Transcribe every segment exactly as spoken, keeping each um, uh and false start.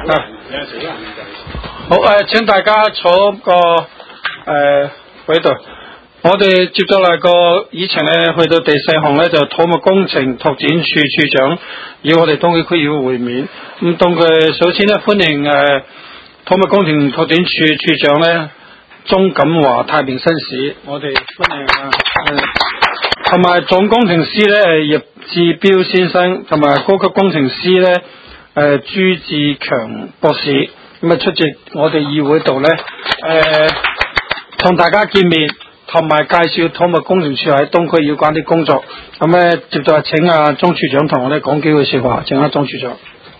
啊，好誒、呃，請大家坐個誒位度。我哋接咗嚟個議程咧，去到第四項咧，就土木工程拓展處處長與我哋東區區議會會面。咁當佢首先咧歡迎誒、呃、土木工程拓展處處長咧鍾錦華太平紳士，我哋歡迎啊，同埋總工程師咧葉志彪先生，同埋高級工程師咧誒、呃、朱志強博士，咁啊出席我哋議會度咧誒同大家見面。同埋介紹土木工程處喺東區有關啲工作，咁咧接住請阿鍾處長同我哋講幾句說話，請阿鍾處長。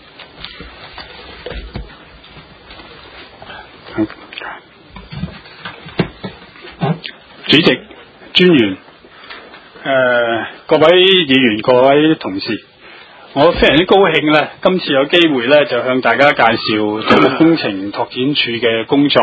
主席、專員、呃、各位議員、各位同事，我非常之高興咧，今次有機會咧就向大家介紹土木工程拓展處嘅工作。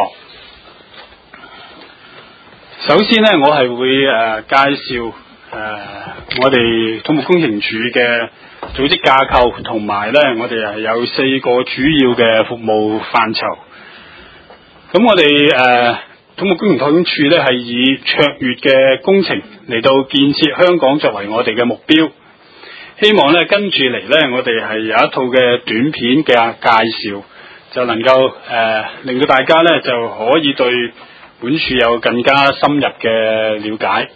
首先呢，我係會誒、呃、介紹誒、呃、我哋土木工程處嘅組織架構，同埋呢我哋係有四個主要嘅服務範疇。咁我哋誒、呃、土木工程拓展處呢係以卓越嘅工程嚟到建設香港作為我哋嘅目標。希望呢跟住嚟呢，我哋係有一套嘅短片嘅介紹，就能夠誒、呃、令到大家呢就可以對本處有更加深入嘅了解。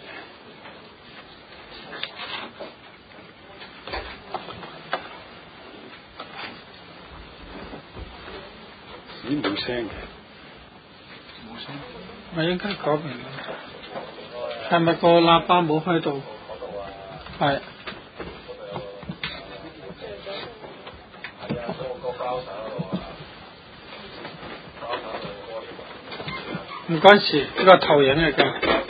咦，冇聲嘅， 冇聲，我應該講明啦。係咪個喇叭冇開到？係。唔關事，呢個投影嚟㗎。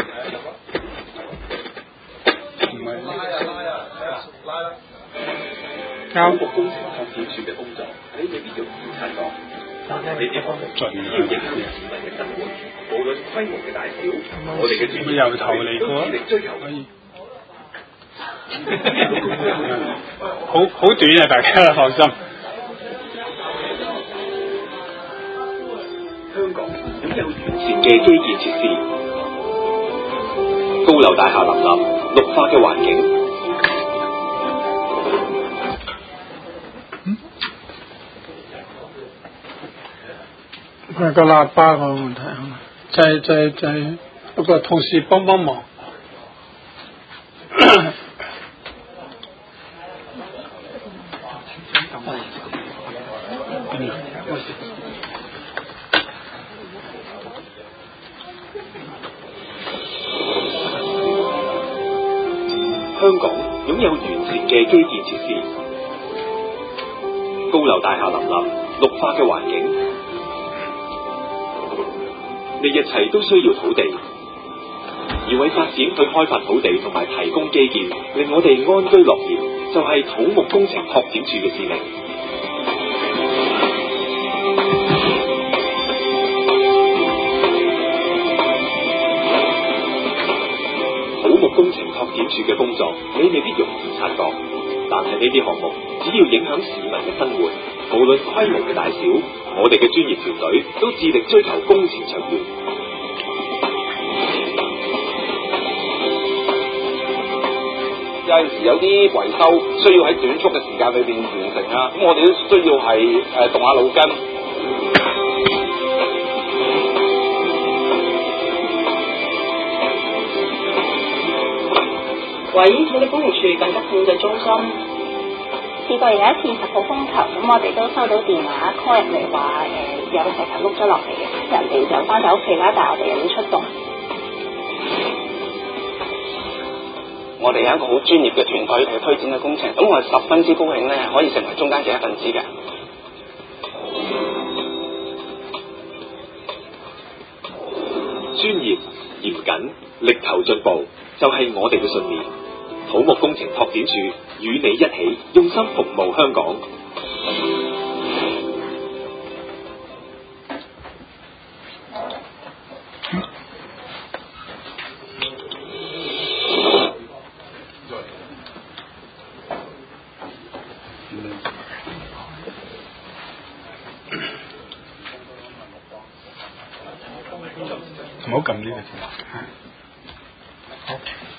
唔係。拉啊拉啊，拉啦！交木工程拓展處嘅工作，你未必容易察覺，但係你哋可能盡要影響市民嘅生活，無論規模嘅大小，我哋嘅專業由頭嚟過，致力追求可以。 好好短啊！大家放心。 香港擁有完善嘅基建設施，高樓大廈林立，綠化嘅環境。 嗯？佢個喇叭個問題係嘛？就係就係就係嗰個同事幫幫忙。 香港擁有完善嘅基建設施，高樓大廈林立，綠化嘅環境，呢一切都需要土地，而為發展去開發土地同埋提供基建，令我哋安居樂業，就係土木工程拓展處嘅使命。工程拓展處嘅工作，你未必容易察覺，但係呢啲項目只要影響市民嘅生活，無論規模嘅大小，我哋嘅專業團隊都致力追求工程長遠。有陣時有啲維修需要喺短促嘅時間裏邊完成啦，咁我哋都需要係誒動下腦筋。 位於土木工程處緊急管制中心，試過有一次十號風球，咁我哋都收到電話 call 入嚟話，誒有個石頭碌咗落嚟嘅，人哋就翻到屋企啦，但係我哋又要出動。我哋有一個好專業嘅團隊嚟推展嘅工程，咁我係十分之高興咧，可以成為中間嘅一份子嘅。 專業、嚴謹、力求進步，就係我哋嘅信念。土木工程拓展處與你一起，用心服務香港。 唔好撳呢個字。好。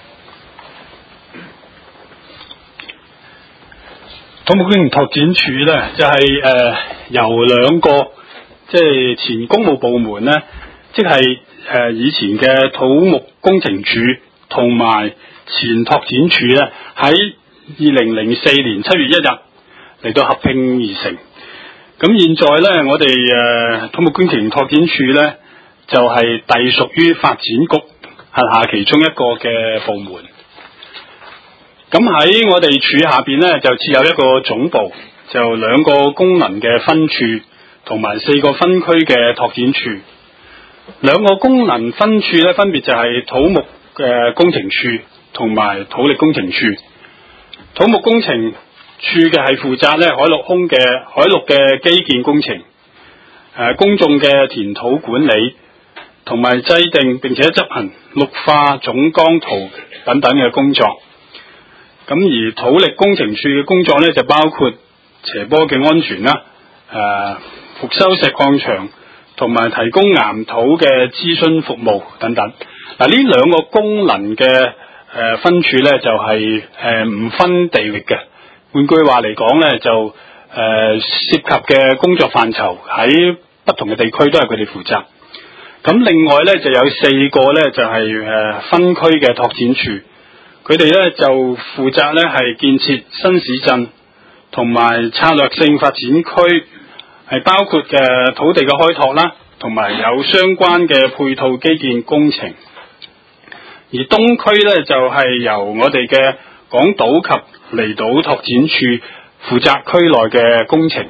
土木工程拓展署咧，就係、是、誒、呃、由兩個即係前公務部門咧，即係誒、呃、以前嘅土木工程署同埋前拓展署咧，喺二零零四年七月一日嚟到合併而成。咁現在咧，我哋誒、呃、土木工程拓展署咧，就係、是、隸屬於發展局轄下其中一個嘅部門。咁喺我哋署下邊咧，就設有一個總部，就兩個功能嘅分處，同埋四個分區嘅拓展處。兩個功能分處咧，分別就係土木嘅工程處同埋土力工程處。土木工程處嘅係負責咧海陸空嘅海陸嘅基建工程，誒、呃、公眾嘅填土管理，同埋制定並且執行綠化總綱圖等等嘅工作。咁而土力工程處嘅工作咧，就包括斜坡嘅安全啦，誒、呃、復修石礦場，同埋提供岩土嘅諮詢服務等等。嗱，呢兩個功能嘅誒、呃、分處咧，就係誒唔分地域嘅。換句話嚟講咧，就誒、呃、涉及嘅工作範疇喺不同嘅地區都係佢哋負責。咁另外咧，就有四個咧，就係、是、誒分區嘅拓展處。佢哋咧就負責咧係建設新市鎮同埋策略性發展區，係包括嘅土地嘅開拓啦，同埋有相關嘅配套基建工程。而東區咧就係、是、由我哋嘅港島及離島拓展處負責區內嘅工程。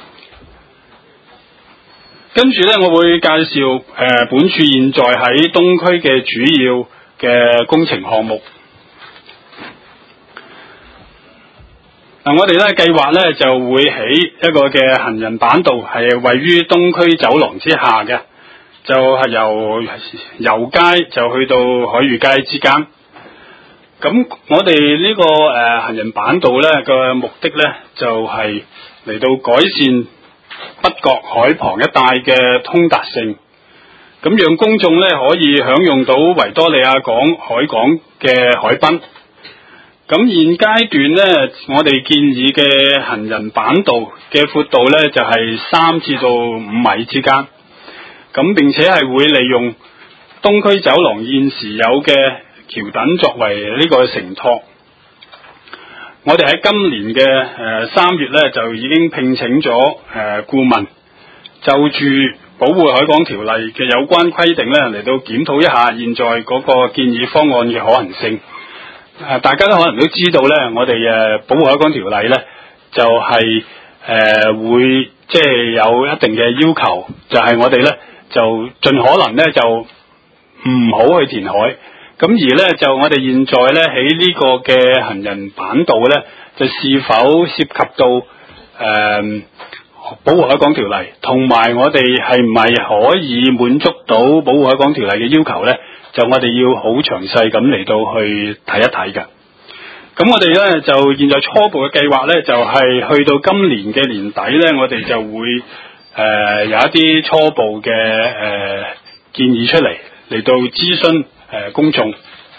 跟住咧，我會介紹誒、呃、本處現在喺東區嘅主要嘅工程項目。嗱，我哋咧計劃咧就會起一個嘅行人板道，係位於東區走廊之下嘅，就係由油街就去到海裕街之間。咁我哋呢個誒、呃、行人板道咧嘅目的咧，就係、是、嚟到改善北角海旁一帶嘅通達性，咁讓公眾咧可以享用到維多利亞港海港嘅海濱。咁現階段咧，我哋建議嘅行人板道嘅闊度咧就係三至到五米之間。咁並且係會利用東區走廊現時有嘅橋躉作為呢個承托。我哋喺今年嘅誒三月咧就已經聘請咗誒、呃、顧問，就住保護海港條例嘅有關規定咧嚟到檢討一下現在嗰個建議方案嘅可行性。誒、呃，大家都可能都知道咧，我哋誒保護海港條例咧就係、是、誒、呃、會即係有一定嘅要求，就係、是、我哋咧就盡可能咧就唔好去填海。咁而咧就我哋現在咧喺呢個嘅行人板道咧，就是否涉及到誒、呃、保護海港條例，同埋我哋係唔係可以滿足到保護海港條例嘅要求咧？就我哋要好詳細咁嚟到去睇一睇嘅。咁我哋咧就現在初步嘅計劃咧，就係、是、去到今年嘅年底咧，我哋就會誒、呃、有一啲初步嘅誒、呃、建議出嚟嚟到諮詢誒、呃、公眾。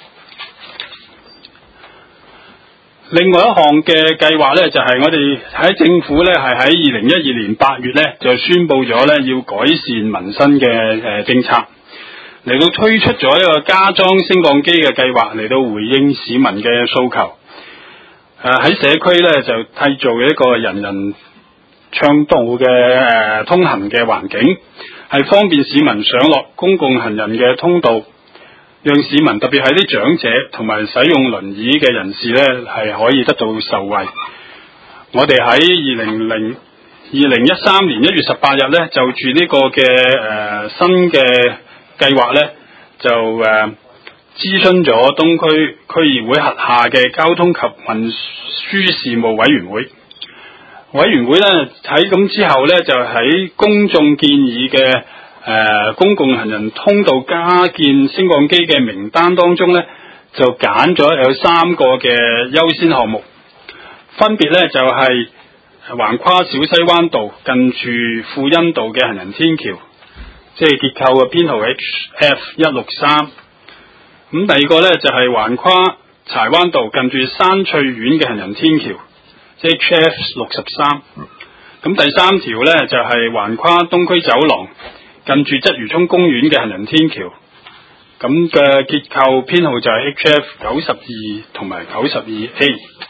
另外一項嘅計劃咧，就係、是、我哋喺政府咧係喺二零一二年八月咧就宣布咗咧要改善民生嘅誒、呃、政策。嚟到推出咗一個加裝升降機嘅計劃，嚟到回應市民嘅訴求。誒、呃、喺社區咧就締造一個人人暢道嘅誒、呃、通行嘅環境，係方便市民上落公共行人嘅通道，讓市民特別係啲長者同埋使用輪椅嘅人士咧係可以得到受惠。我哋喺二零零二零一三年一月十八日咧就住呢個嘅誒、呃、新嘅計劃咧就誒、呃、諮詢咗東區區議會轄下嘅交通及運輸事務委員會。委員會咧喺咁之後咧就喺公眾建議嘅誒、呃、公共行人通道加建升降機嘅名單當中咧，就揀咗有三個嘅優先項目，分別咧就係、是、橫跨小西灣道近住富恩道嘅行人天橋。 即係結構嘅編號 H F 一六三。咁第二個咧就係、是、橫跨柴灣道近住山翠苑嘅行人天橋，即係 H F 六十三。咁第三條咧就係、是、橫跨東區走廊近住鰂魚涌公園嘅行人天橋。咁嘅結構編號就係 H F 九十二同埋九十二 A。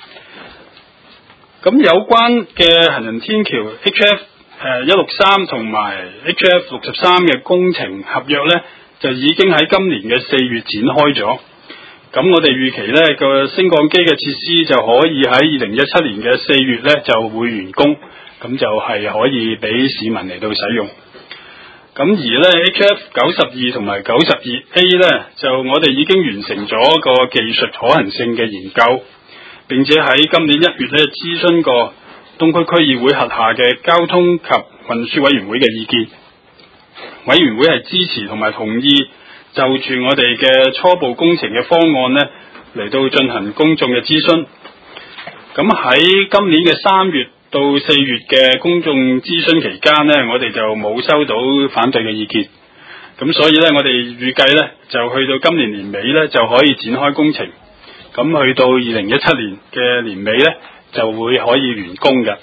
咁有關嘅行人天橋 H F 誒一六三同埋 H F 六十三嘅工程合約咧，就已經喺今年嘅四月展開咗。咁我哋預期咧個升降機嘅設施就可以喺二零一七年嘅四月咧就會完工，咁就係可以俾市民嚟到使用。咁而咧 H F 九十二同埋九十二 A 咧，就我哋已經完成咗個技術可行性嘅研究，並且喺今年一月咧諮詢過東區區議會轄下嘅交通及運輸委員會嘅意見。委員會係支持同埋同意就住我哋嘅初步工程嘅方案咧嚟到進行公眾嘅諮詢。咁喺今年嘅三月到四月嘅公眾諮詢期間呢，我哋就冇收到反對嘅意見，咁所以呢，我哋預計呢，就去到今年年尾呢，就可以展開工程，咁去到二零一七年嘅年尾呢，就會可以完工嘅。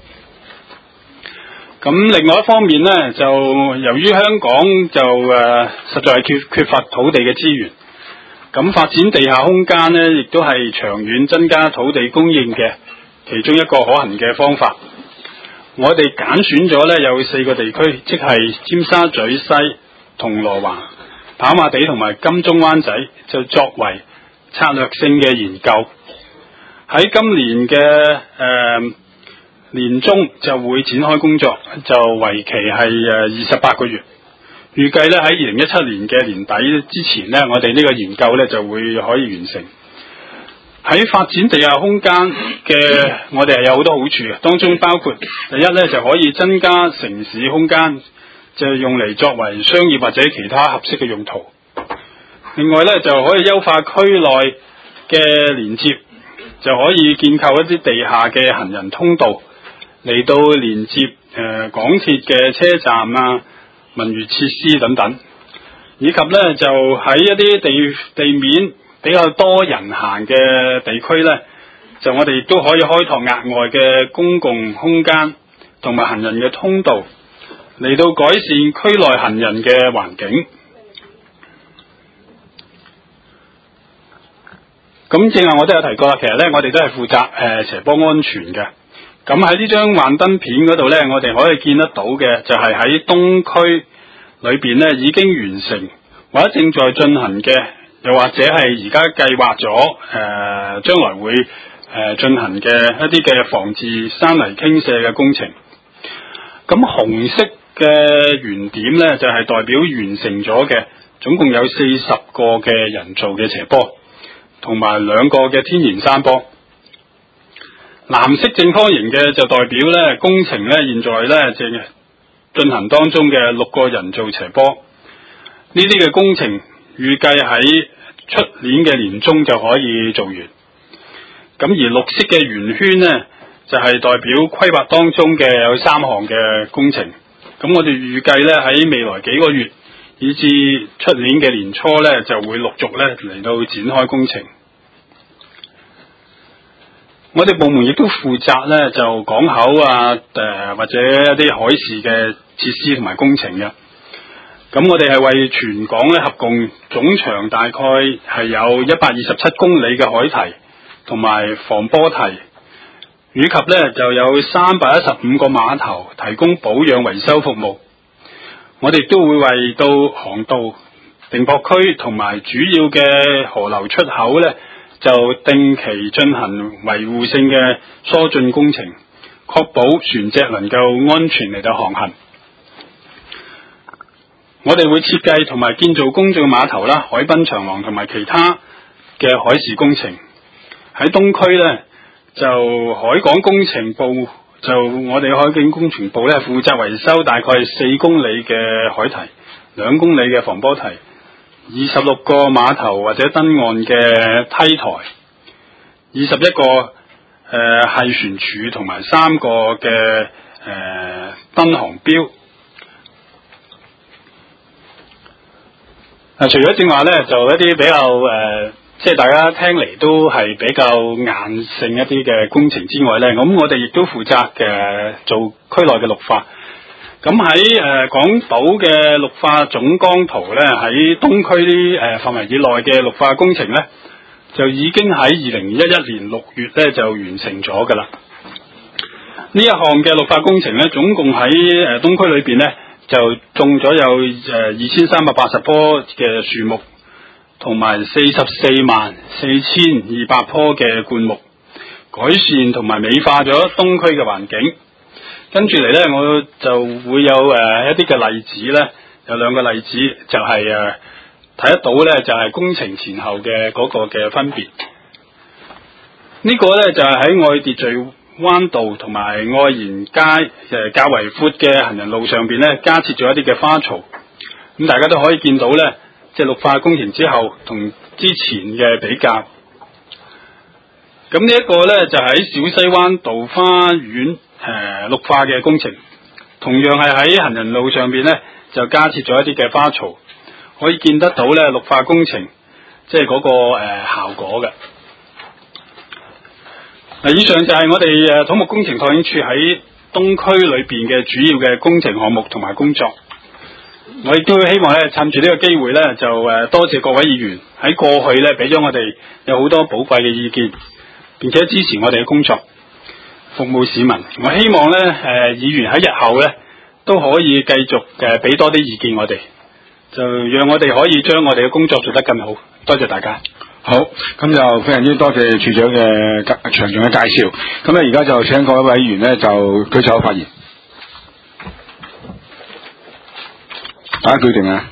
咁另外一方面呢，就由於香港就誒、呃、實在係缺缺乏土地嘅資源，咁發展地下空間呢，亦都係長遠增加土地供應嘅其中一個可行嘅方法。我哋揀選咗咧有四個地區，即係尖沙咀西、銅鑼灣、跑馬地同埋金鐘灣仔，就作為策略性嘅研究。喺今年嘅誒、呃、年中就會展開工作，就為期係誒二十八個月。預計咧喺二零一七年嘅年底之前咧，我哋呢個研究咧就會可以完成。喺發展地下空間嘅，我哋係有好多好處嘅，當中包括第一咧就可以增加城市空間，就用嚟作為商業或者其他合適嘅用途。另外咧就可以優化區內嘅連接，就可以建構一啲地下嘅行人通道嚟到連接誒、呃、港鐵嘅車站啊、文娛設施等等，以及咧就喺一啲地地面比較多人行嘅地區呢，就我哋都可以開拓額外嘅公共空間同埋行人嘅通道，嚟到改善區內行人嘅環境。咁正話我都有提過啦，其實呢，我哋都係負責誒、呃、斜坡安全嘅。咁喺呢張幻燈片嗰度呢，我哋可以見得到嘅就係喺東區裏邊呢已經完成或者正在進行嘅，又或者係而家計劃咗誒將來會誒、呃、進行嘅一啲嘅防治山泥傾瀉嘅工程。咁紅色嘅圓點呢，就係、是、代表完成咗嘅，總共有四十個嘅人造嘅斜坡，同埋兩個嘅天然山坡。藍色正方形嘅就代表呢工程呢現在呢正進行當中嘅六個人造斜坡。呢啲嘅工程預計喺出年嘅年中就可以做完。咁而綠色嘅圓圈呢，就係、是、代表規劃當中嘅有三項嘅工程。咁我哋預計呢，喺未來幾個月以至出年嘅年初呢，就會陸續呢嚟到展開工程。我哋部門亦都負責呢，就港口啊誒、呃、或者一啲海事嘅設施同埋工程嘅。咁我哋係為全港咧合共總長大概係有一百二十七公里嘅海堤同埋防波堤，以及咧就有三百一十五個碼頭提供保養維修服務。我哋都會為到航道、定泊區同埋主要嘅河流出口咧，就定期進行維護性嘅疏浚工程，確保船隻能夠安全嚟到航行。我哋會設計同埋建造公眾碼頭啦、海濱長廊同埋其他嘅海事工程。喺東區呢，就海港工程部就我哋海景工程部呢負責維修大概四公里嘅海堤、兩公里嘅防波堤、二十六個碼頭或者登岸嘅梯台、二十一個誒繫船柱同埋三個嘅誒燈航標。 啊，除咗正話咧，就一啲比較誒、呃，即係大家聽嚟都係比較硬性一啲嘅工程之外咧，咁我哋亦都負責嘅做區內嘅綠化。咁喺誒港島嘅綠化總光圖咧，喺東區啲誒範圍以內嘅綠化工程咧，就已經喺二零一一年六月咧就完成咗㗎啦。呢一項嘅綠化工程咧，總共喺誒東區裏邊咧，就種咗有誒二千三百八十棵嘅樹木，同埋四十四萬四千二百棵嘅灌木，改善同埋美化咗東區嘅環境。跟住嚟咧，我就會有誒、呃、一啲嘅例子咧，有兩個例子就係誒睇得到咧，就係、是、工程前後嘅嗰個嘅分別。這個、呢個咧就係、是、喺愛秩序灣道同埋愛賢街誒、呃、較為闊嘅行人路上邊咧，加設咗一啲嘅花槽。咁大家都可以見到咧，即係綠化工程之後同之前嘅比較。咁呢一個咧就喺、是、小西灣道花園。誒、呃，綠化嘅工程，同樣係喺行人路上邊咧，就加設咗一啲嘅花槽，可以見得到咧綠化工程即係嗰、那個誒、呃、效果嘅。嗱，以上就係我哋誒土木工程拓展處喺東區裏邊嘅主要嘅工程項目同埋工作。我亦都希望咧趁住呢個機會咧，就誒、呃、多謝各位議員喺過去咧俾咗我哋有好多寶貴嘅意見，並且支持我哋嘅工作。服務市民，我希望咧，誒、呃，議員喺日後咧都可以繼續誒俾多啲意見我哋，就讓我哋可以將我哋嘅工作做得更好。多謝大家。 好，咁就非常之多謝處長嘅詳盡嘅介紹。咁咧而家就請各位委員咧就舉手發言，大家決定啊。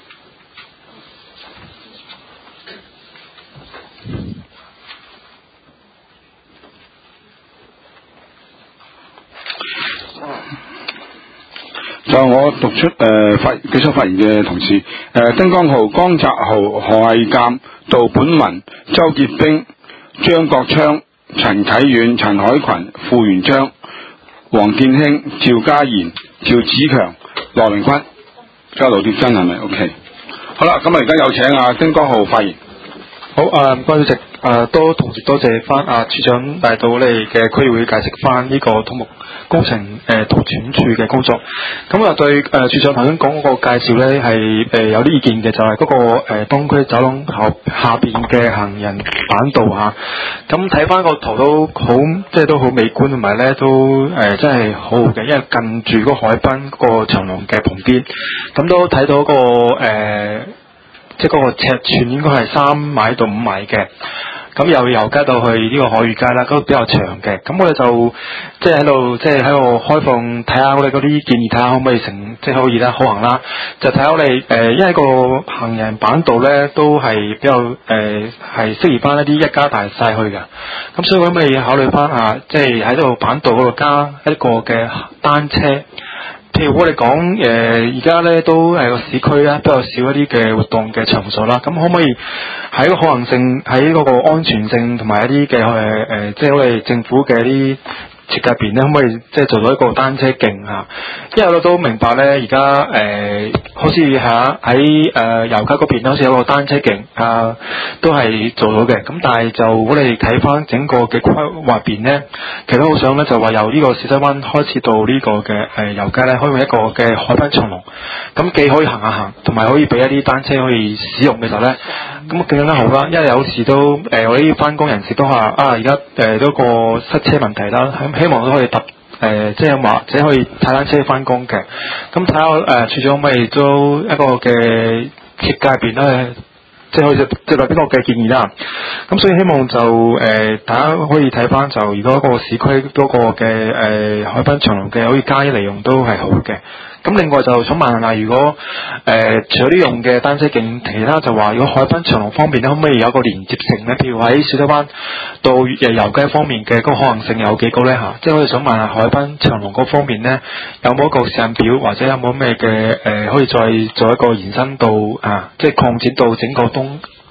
就我讀出誒、呃、發舉手發言嘅同事，誒、呃、丁江浩、江澤豪、何毅鑑、杜本文、周傑兵、張國昌、陳啟遠、陳海群、傅元章、黃建興、趙家賢、趙子強、羅明坤，仲有盧傑珍係咪 ？OK。好啦，咁啊而家有請阿丁江浩發言。 好啊，唔該主席，誒都同時多謝翻啊處長帶到你嘅區議會解釋翻呢個土木工程誒拓展處嘅工作。咁啊對誒、呃、處長頭先講嗰個介紹咧係誒有啲意見嘅，就係、是、嗰、那個誒、呃、東區走廊後下邊嘅行人板道嚇。咁睇翻個圖都好，即係都好美觀，同埋咧都誒、呃、真係好好嘅，因為近住嗰海濱嗰個長廊嘅旁邊，咁都睇到個誒。呃即係嗰個尺寸應該係三米到五米嘅，咁由油街到去呢個海裕街啦，都比較長嘅。咁我哋就即係喺度，即係喺度開放睇下我哋嗰啲建議，睇下可唔可以成，即係可以啦，可行啦。就睇下我哋誒、呃，因為個行人板道咧都係比較誒係適宜翻一啲一家大細去嘅。咁所以可唔可以考慮翻啊？即係喺度板道嗰度加一個嘅單車。譬如我哋講誒，而家咧都係個市區咧比較少一啲嘅活動嘅場所啦。咁可唔可以喺個可行性、喺嗰個安全性同埋一啲嘅誒誒，即係我哋政府嘅一啲設計入邊咧，可唔可以即係做到一個單車徑啊？因為我都明白咧，而家誒好似喺喺誒油街嗰邊好似有個單車徑啊，都係做到嘅。咁但係就我哋睇翻整個嘅規劃邊咧，其實好想咧就話由呢個小西灣開始到呢個嘅誒油街咧，可以用一個嘅海濱長廊，咁既可以行下行，同埋可以俾一啲單車可以使用嘅時候咧，咁更加好啦。因為有時都誒、呃、我啲翻工人士都話啊，而家誒都個塞車問題啦，希望都可以搭誒、呃、即係或者可以踩單車翻工嘅。咁睇下誒處長可唔可以都一個嘅設計入邊咧，即係可以接落邊個嘅建議啦。咁所以希望就誒、呃、大家可以睇翻，就如果個市區嗰個嘅誒、呃、海濱長廊嘅可以加以利用都係好嘅。咁另外就想問下，如果誒、呃、除咗呢用嘅單車徑，其他就話如果海濱長廊方面咧，可唔可以有個連接性咧？譬如喺小西灣到誒油街方面嘅嗰個可行性有幾高咧嚇？即係我哋想問下海濱長廊嗰方面咧，有冇一個時間表，或者有冇咩嘅誒可以再做一個延伸到啊，即係擴展到整個東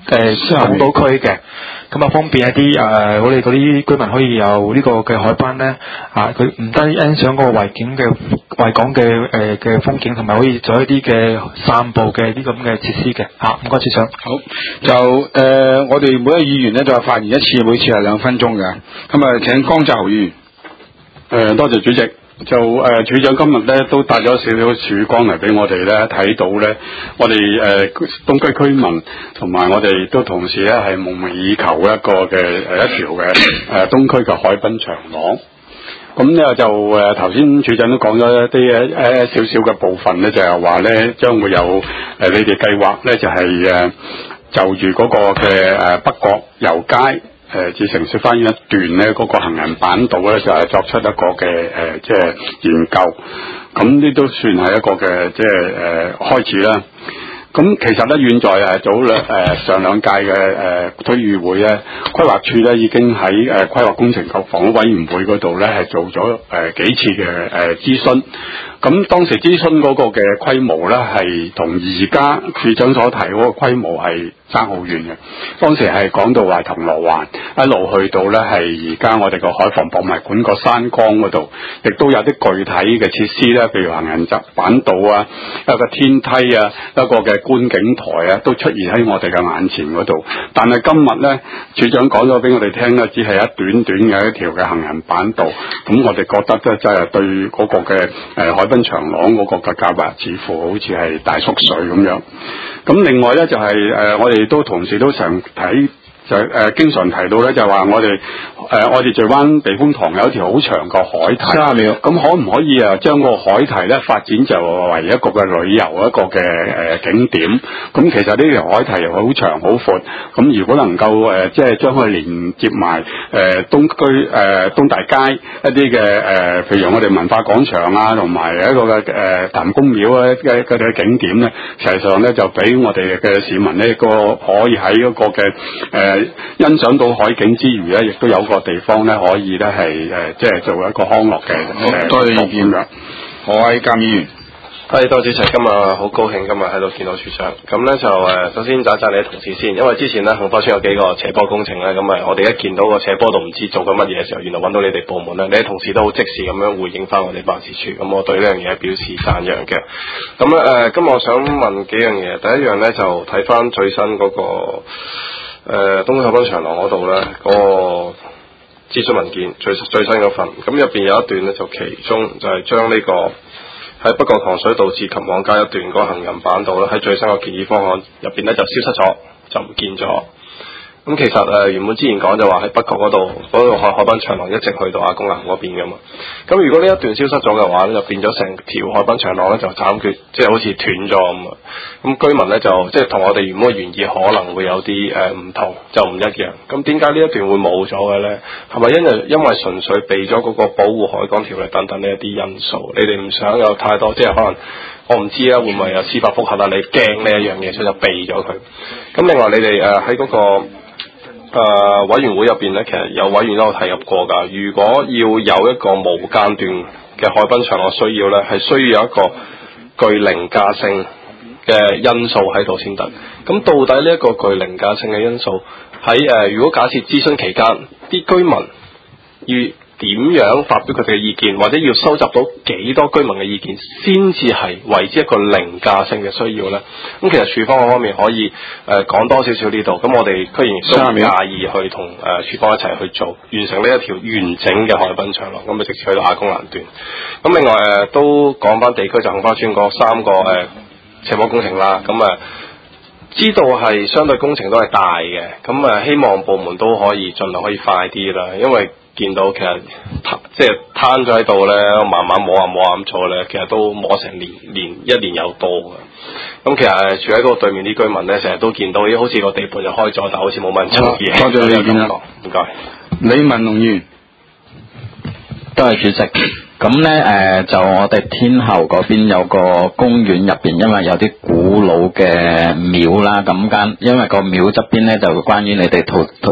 誒港島區嘅，咁啊方便一啲誒、呃、我哋嗰啲居民可以有呢個嘅海濱咧，啊佢唔單止欣賞嗰個維景嘅維港嘅誒嘅風景，同埋可以做一啲嘅散步嘅啲咁嘅設施嘅嚇。唔該，處長。 好，就誒、呃、我哋每一個議員咧就發言一次，每次係兩分鐘嘅。咁啊，請江澤豪議員。 誒、呃，多謝主席。就誒、呃，處長今日咧都帶咗少少曙光嚟俾我哋咧睇到咧，我哋誒、呃、東區居民同埋我哋都同時咧係夢寐以求一個嘅誒、呃、一條嘅誒、呃、東區嘅海濱長廊。咁咧就誒頭先處長都講咗一啲誒誒少少嘅部分咧，就係話咧將會有誒、呃、你哋計劃咧就係、是、誒、呃、就住嗰個嘅誒、呃、北角遊街。誒，至城市花園一段咧，嗰、那個行人板道咧就係、是、作出一個嘅誒、呃，即係研究。咁呢都算係一個嘅即係誒、呃、開始啦。咁其實咧，遠在誒早兩誒上兩屆嘅誒區議會咧，規劃處咧已經喺誒規劃工程及房屋委員會嗰度咧係做咗誒、呃、幾次嘅誒諮詢。咁當時諮詢嗰個嘅規模咧係同而家處長所提嗰個規模係爭好遠嘅。當時係講到話銅鑼灣一路去到咧係而家我哋個海防博物館個山崗嗰度，亦都有啲具體嘅設施咧，譬如行人側板道啊，一個天梯啊，一個嘅觀景台啊，都出現喺我哋嘅眼前嗰度。但係今日咧，處長講咗俾我哋聽咧，只係一短短嘅一條嘅行人板道。咁我哋覺得咧，真係對嗰個嘅誒海濱長廊嗰個嘅計劃，似乎好似係大縮水咁樣。咁另外咧就係、是、誒、呃，我哋都同時都常睇。就誒、呃、經常提到咧，就係話我哋誒愛秩序灣避風塘有一條好長個海堤，三秒。咁可唔可以啊將個海堤咧發展就為一個嘅旅遊一個嘅誒、呃、景點？咁其實呢條海堤又好長好闊，咁如果能夠誒、呃、即係將佢連接埋誒、呃、東區誒、呃、東大街一啲嘅誒，譬如我哋文化廣場啊，同埋一個嘅誒譚公廟咧嘅嗰啲景點咧，實際上咧就俾我哋嘅市民呢個可以喺嗰個嘅誒。呃欣賞到海景之餘咧，亦都有個地方咧可以咧係誒，即係做一個康樂嘅誒多意見啦。何偉鑑議員， 係多謝主席，今日好高興今日喺度見到處長。咁咧就誒，首先讚一讚你嘅同事先，因為之前咧杏花村有幾個斜坡工程咧，咁啊我哋一見到個斜坡度唔知做緊乜嘢嘅時候，原來揾到你哋部門咧，你啲同事都好即時咁樣回應翻我哋辦事處，咁我對呢樣嘢表示讚揚嘅。咁咧誒，今日我想問幾樣嘢，第一樣咧就睇翻最新嗰、那個。誒、呃、東區海濱長廊嗰度咧，嗰、那個諮詢文件最最新嗰份，咁入邊有一段咧，就其中就係將呢個喺北角糖水道至琴網街一段嗰個行人板道咧，喺最新嘅建議方案入邊咧就消失咗，就唔見咗。咁其實誒、呃、原本之前講就話喺北角嗰度嗰度海海濱長廊一直去到亞公欄嗰邊噶嘛，咁如果呢一段消失咗嘅話咧，就變咗成條海濱長廊咧就斬決，即係好似斷咗咁啊！咁居民咧就即係同我哋原本嘅原意可能會有啲誒唔同，就唔一樣。咁點解呢一段會冇咗嘅咧？係咪因為因為純粹避咗嗰個保護海港條例等等呢一啲因素？你哋唔想有太多，即係可能我唔知啦，會唔會有司法覆核啊？你驚呢一樣嘢，所以就避咗佢。咁另外你哋誒喺嗰個誒、呃、委員會入邊咧，其實有委員都有提及過㗎。如果要有一個無間斷嘅海濱長廊需要咧，係需要有一個具凌駕性嘅因素喺度先得。咁到底呢一個具凌駕性嘅因素喺誒、呃，如果假設諮詢期間啲居民要點樣發表佢哋嘅意見，或者要收集到幾多居民嘅意見，先至係為之一個凌駕性嘅需要呢？咁其實處方嗰方面可以誒、呃、講多少少呢度，咁我哋居然都唔介意去同誒、呃、處方一齊去做，完成呢一條完整嘅海濱長廊，咁就直接去到亞公欄段。咁另外誒、呃、都講翻地區就杏花邨嗰三個誒、呃、斜坡工程啦，咁啊、呃、知道係相對工程都係大嘅，咁啊、呃、希望部門都可以盡量可以快啲啦，因為見到其實即係攤咗喺度咧，慢慢摸下摸下咁做咧，其實都摸成年年一年有多嘅。咁其實住喺嗰個對面啲居民咧，成日都見到，咦，好似個地盤就開咗，但好似冇乜人做嘢。多謝你嘅感覺，唔該。 李文龍議員， 多謝主席。咁咧誒，就我哋天后嗰邊有個公園入邊，因為有啲古老嘅廟啦，咁間因為個廟側邊咧就關於你哋土土。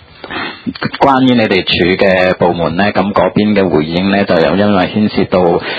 關於你哋處嘅部門呢，咁嗰邊嘅回應呢，就有因為牽涉到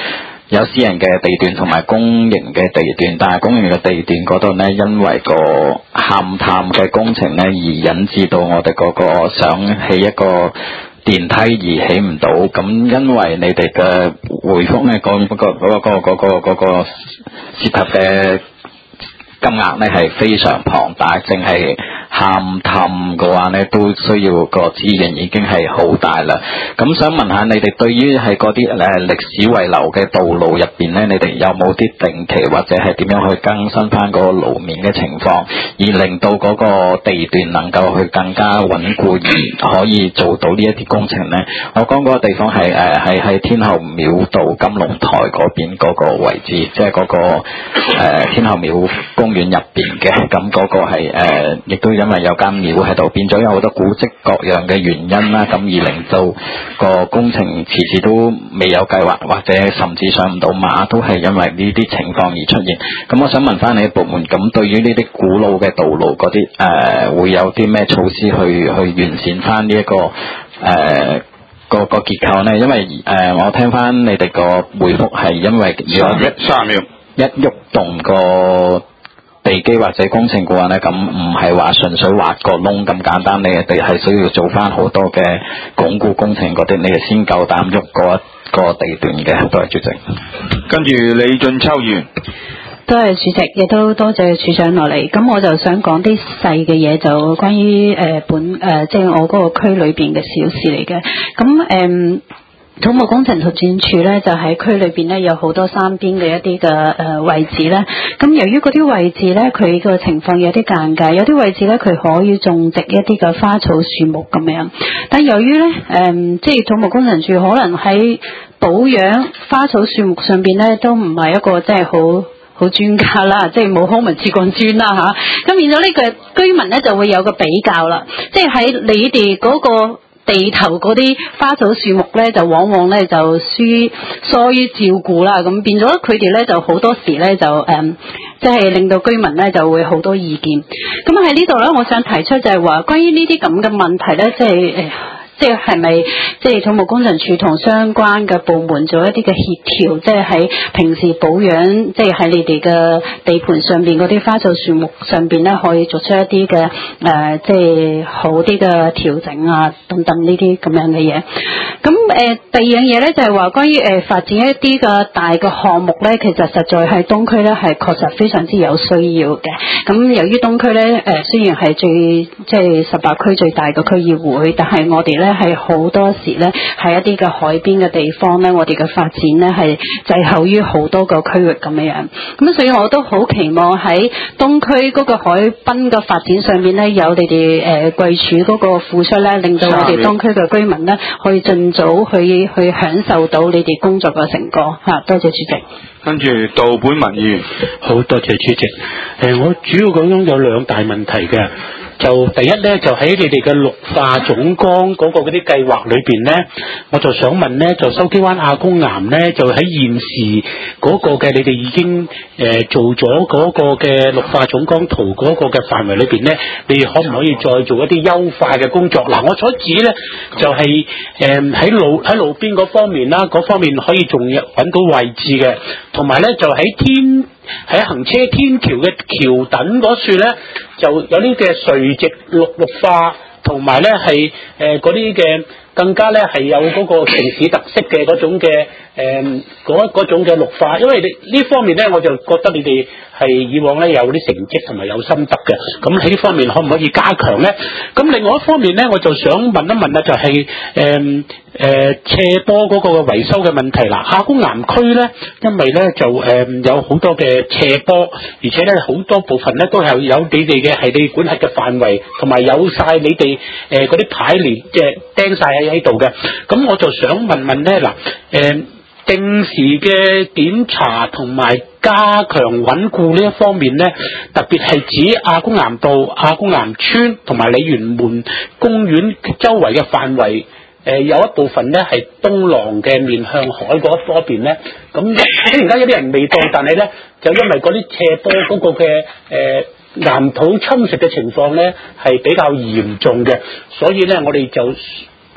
有私人嘅地段同埋公營嘅地段，但係公營嘅地段嗰度呢，因為個勘探嘅工程呢，而引致到我哋嗰個想起一個電梯而起唔到。咁因為你哋嘅回覆呢，嗰、嗰個嗰、嗰個嗰、嗰個嗰、嗰個涉及嘅金額呢係非常龐大，淨係勘探嘅話呢，都需要個資源已經係好大啦。咁想問下你哋對於係嗰啲誒歷史遺留嘅道路入邊呢，你哋有冇啲定期或者係點樣去更新翻嗰個路面嘅情況，而令到嗰個地段能夠去更加穩固，而可以做到呢一啲工程呢？我講嗰個地方係誒係喺天后廟道金龍台嗰邊嗰個位置，即係嗰個誒、呃、天后廟公園入邊嘅。咁嗰個係誒亦都因為有間廟喺度，變咗有好多古蹟各樣嘅原因啦，咁而令到個工程遲遲都未有計劃，或者甚至上唔到馬，都係因為呢啲情況而出現。咁我想問翻你部門，咁對於呢啲古老嘅道路嗰啲誒會有啲咩措施去去完善翻呢一個誒、呃、個個結構呢？因為誒、呃、我聽翻你哋個回覆係因為三秒三秒一喐動個地基或者工程嘅話呢，咁唔係話純粹挖個窿咁簡單，你哋係需要做翻好多嘅鞏固工程嗰啲，你哋先夠膽喐嗰一個地段嘅。多謝主席。 跟住李俊秋議員。 多謝主席，亦都多謝處長落嚟。咁我就想講啲細嘅嘢，就關於誒、呃、本誒、呃、即係我嗰個區裏邊嘅小事嚟嘅。咁誒。呃土木工程拓展處咧就喺區裏邊咧有好多山邊嘅一啲嘅誒位置咧，咁由於嗰啲位置咧佢個情況有啲尷尬，有啲位置咧佢可以種植一啲嘅花草樹木咁樣，但由於咧誒即係土木工程處可能喺保養花草樹木上邊咧都唔係一個即係好好專家啦，即係冇康文署咁專啦嚇，咁變咗呢個居民咧就會有個比較啦，即係喺你哋嗰個地頭嗰啲花草樹木咧，就往往咧就疏疏於照顧啦，咁變咗佢哋咧就好多時咧就誒，即係令到居民咧就會好多意見。咁喺呢度咧，我想提出就係話，關於呢啲咁嘅問題咧，即係誒。即係係咪即係土木工程處同相關嘅部門做一啲嘅協調，即係喺平時保養，即係喺你哋嘅地盤上邊嗰啲花草樹木上邊咧，可以做出一啲嘅誒，即係好啲嘅調整啊，等等呢啲咁樣嘅嘢。咁誒、呃、第二樣嘢咧就係話關於誒、呃、發展一啲嘅大嘅項目咧，其實實在係東區咧係確實非常之有需要嘅。咁由於東區咧誒、呃、雖然係最即係十八區最大嘅區議會，但係我哋咧係好多時咧係一啲嘅海邊嘅地方咧，我哋嘅發展咧係滯後於好多個區域咁樣樣。咁所以我都好期望喺東區嗰個海濱嘅發展上面咧，有你哋誒貴處嗰個付出咧，令到我哋東區嘅居民咧可以盡早去去享受到你哋工作嘅成果嚇。多謝主席。 跟住杜本文議員。 好多謝主席。誒、呃，我主要講講有兩大問題嘅。就第一咧，就喺你哋嘅綠化總綱嗰個嗰啲計劃裏邊咧，我就想問咧，就筲箕灣亞公岩咧，就喺現時嗰個嘅你哋已經誒、呃、做咗嗰個嘅綠化總綱圖嗰個嘅範圍裏邊咧，你哋可唔可以再做一啲優化嘅工作？嗱，我所指咧就係誒喺路喺路邊嗰方面啦，嗰方面可以仲有揾到位置嘅，同埋咧就喺天。喺行車天橋嘅橋墩嗰處咧，就有啲嘅垂直綠綠化，同埋咧係誒嗰啲嘅更加咧係有嗰個城市特色嘅嗰種嘅誒嗰嗰種嘅綠化。因為你呢方面咧，我就覺得你哋係以往咧有啲成績同埋有心得嘅，咁喺呢方面可唔可以加強咧？咁另外一方面咧，我就想問一問啊，就係誒誒斜坡嗰個嘅維修嘅問題啦。亞公岩區咧，因為咧就誒、呃、有好多嘅斜坡，而且咧好多部分咧都係有你哋嘅係你管轄嘅範圍，同埋有晒你哋誒嗰啲牌連即係釘晒喺喺度嘅。咁我就想問問咧嗱誒。定時嘅檢查同埋加強穩固呢一方面呢，特別係指亞公岩道、亞公岩村同埋鯉魚門公園周圍嘅範圍，誒、呃、有一部分呢係東廊嘅面向海嗰一方面呢。咁雖然而家有啲人未到，但係呢就因為嗰啲斜坡嗰個嘅誒、呃、岩土侵蝕嘅情況呢係比較嚴重嘅，所以呢我哋就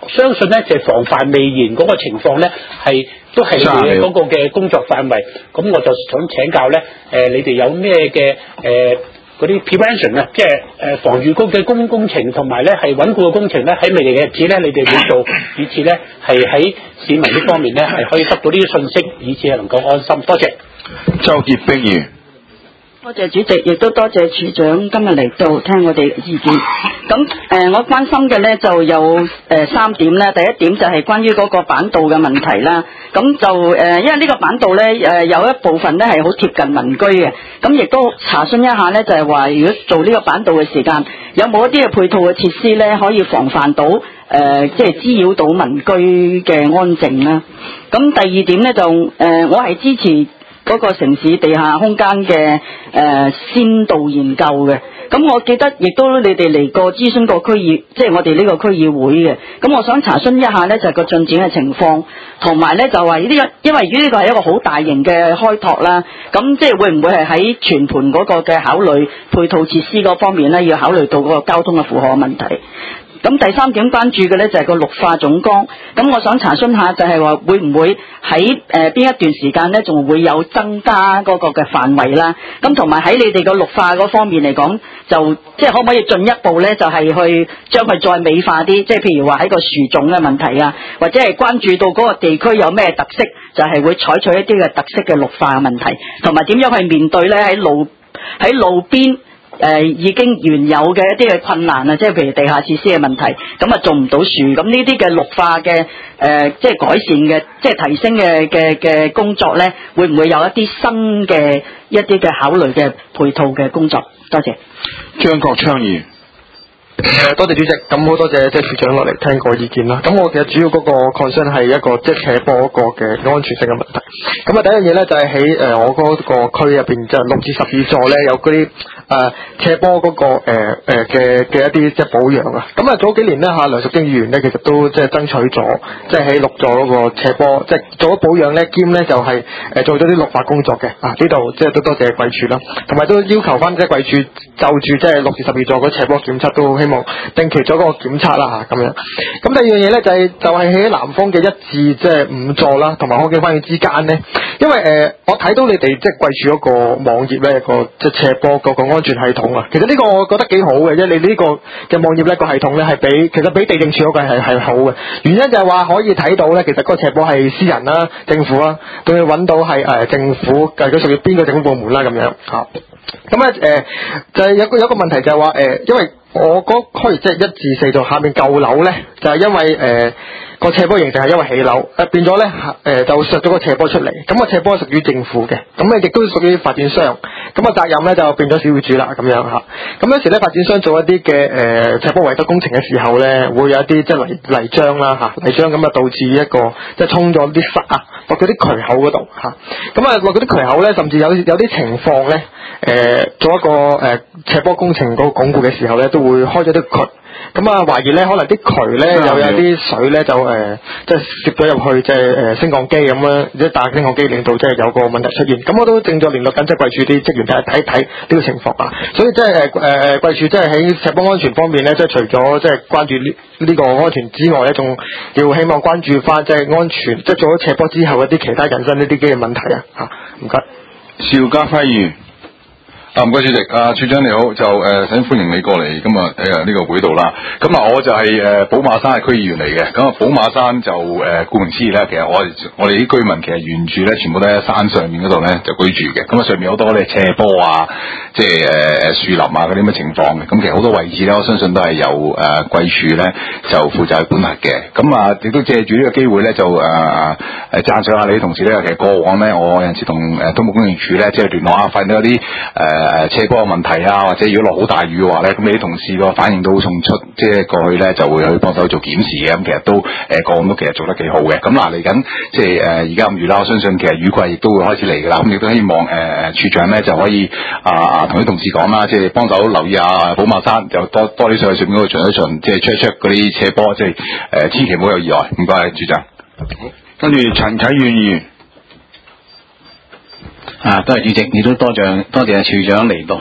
相信咧就係防範未然嗰個情況咧係都係你哋嗰個嘅工作範圍。咁我就想請教咧，誒、呃、你哋有咩嘅誒嗰啲 prevention 啊，即係誒防禦工嘅公工程同埋咧係穩固嘅工程咧，喺未來嘅日子咧，你哋會做，以至咧係喺市民呢方面咧係可以得到呢啲信息，以至係能夠安心。多謝。 周潔冰議員。 多謝主席，亦都多謝處長今日嚟到聽我哋意見。咁誒、呃，我關心嘅咧就有誒、呃、三點啦。第一點就係關於嗰個板道嘅問題啦。咁就誒、呃，因為呢個板道咧誒、呃、有一部分咧係好貼近民居嘅。咁亦都查詢一下咧，就係、是、話如果做呢個板道嘅時間，有冇一啲嘅配套嘅設施咧，可以防範到誒、呃、即係滋擾到民居嘅安靜啦。咁第二點咧就誒、呃，我係支持嗰個城市地下空間嘅誒先導研究嘅。咁我記得亦都你哋嚟過諮詢過區議，即係我哋呢個區議會嘅。咁我想查詢一下呢，就係個進展嘅情況，同埋呢就話呢個，因為呢個係一個好大型嘅開拓啦。咁即係會唔會係喺全盤嗰個嘅考慮配套設施嗰方面呢，要考慮到嗰個交通嘅負荷問題？咁第三點關注嘅咧就係個綠化總綱，咁我想查詢下就係話會唔會喺誒邊一段時間咧仲會有增加嗰個嘅範圍啦？咁同埋喺你哋個綠化嗰方面嚟講，就即係可唔可以進一步咧就係去將佢再美化啲？即係譬如話喺個樹種嘅問題啊，或者係關注到嗰個地區有咩特色，就係會採取一啲嘅特色嘅綠化嘅問題，同埋點樣去面對咧喺路喺路邊。誒、呃、已經原有嘅一啲嘅困難啊，即係譬如地下設施嘅問題，咁啊種唔到樹，咁呢啲嘅綠化嘅誒、呃，即係改善嘅，即係提升嘅嘅嘅工作咧，會唔會有一啲新嘅一啲嘅考慮嘅配套嘅工作？多謝。 張國昌議員。 誒，多謝主席，咁好多謝即係處長落嚟聽個意見啦。咁我其實主要嗰個 concern 係一個即係斜坡嗰個嘅安全性嘅問題。咁啊，第一樣嘢咧就係喺誒我嗰個區入邊，就六至十二座咧有嗰啲誒斜坡嗰、那個誒誒嘅嘅一啲即係保養啊。咁啊，早幾年咧嚇梁淑貞議員咧其實都即係爭取咗，即係喺六座嗰個斜坡即係做咗保養咧，兼咧就係、是、誒做咗啲綠化工作嘅啊。呢度即係都多謝貴處啦，同埋都要求翻即係貴處就住即係六至十二座嗰斜坡檢測都希望定期做嗰個檢測啦嚇咁樣。咁第二樣嘢咧就係、是、就係、是、喺南方嘅一至即係五座啦，同埋康景花園之間咧，因為誒、呃、我睇到你哋即係貴處嗰個網頁咧個即係斜坡嗰個安全系統啊，其實呢個我覺得幾好嘅，因為你呢個嘅網頁咧個系統咧係比其實比地政處嗰個係係好嘅，原因就係話可以睇到咧其實嗰個斜坡係私人啦、政府啦，仲要揾到係誒、呃、政府究竟屬於邊個政府部門啦咁樣嚇。咁咧誒就係、是、有個有個問題就係話誒，因為我嗰區即係一至四座下面舊樓咧，就係、是、因為誒。呃個斜坡形成係因為起樓，誒變咗咧誒就削咗個斜坡出嚟，咁、個斜坡屬於政府嘅，咁咧亦都屬於發展商，咁、個責任咧就變咗小業主啦咁樣嚇。咁有時咧發展商做一啲嘅誒斜坡維修工程嘅時候咧，會有一啲即係泥泥漿啦嚇，泥漿咁啊導致一個即係沖咗啲沙落嗰啲渠口嗰度嚇，咁啊落嗰啲渠口咧，甚至有有啲情況咧誒做一個誒、呃、斜坡工程嗰個鞏固嘅時候咧，都會開咗啲渠。咁啊，懷疑咧可能啲渠咧又有啲水咧就誒、呃，即係攝咗入去，即係誒升降機咁樣，一打升降機令到即係有個問題出現。咁我都正在聯絡緊即係貴處啲職員睇睇睇呢個情況啊。所以即係誒誒貴處即係喺斜坡安全方面咧，即係除咗即係關注呢呢個安全之外咧，仲要希望關注翻即係安全，即係做咗斜坡之後一啲其他人身呢啲嘅問題啊。嚇，唔該。 邵家輝議員。啊，唔該主席，啊處長你好，就誒、呃、想歡迎你過嚟今日誒呢個會度啦。咁啊，我就係、是、誒、呃、寶馬山嘅區議員嚟嘅。咁啊，寶馬山就誒、呃、顧名思義咧，其實我我哋啲居民其實原住咧，全部都喺山上面嗰度咧就居住嘅。咁啊，上面好多咧斜坡啊，即係誒誒樹林啊嗰啲咁嘅情況嘅。咁其實好多位置咧，我相信都係由誒貴處咧就負責去管轄嘅。咁啊，亦都借住呢個機會咧，就誒誒讚賞下你啲同事咧。其實過往咧，我有陣時同誒土木工程處咧，即係聯絡下，發現到有啲誒。呃誒斜坡嘅問題啊，或者如果落好大雨嘅話咧，咁你啲同事個反應都好送出，即係過去咧就會去幫手做檢視嘅。咁其實都誒個案都其實做得幾好嘅。咁嗱嚟緊即係誒而家咁雨啦，我相信其實雨季亦都會開始嚟㗎啦。咁亦都希望誒誒處長咧就可以啊啊同啲同事講啦，即係幫手留意下寶馬山，就多多啲上去上面嗰度巡一巡，即係 check check 嗰啲斜坡，即係誒千祈唔好有意外。唔該，處長。 跟住陳啟遠議員。 啊，多謝主席，亦都多謝多謝處長嚟到。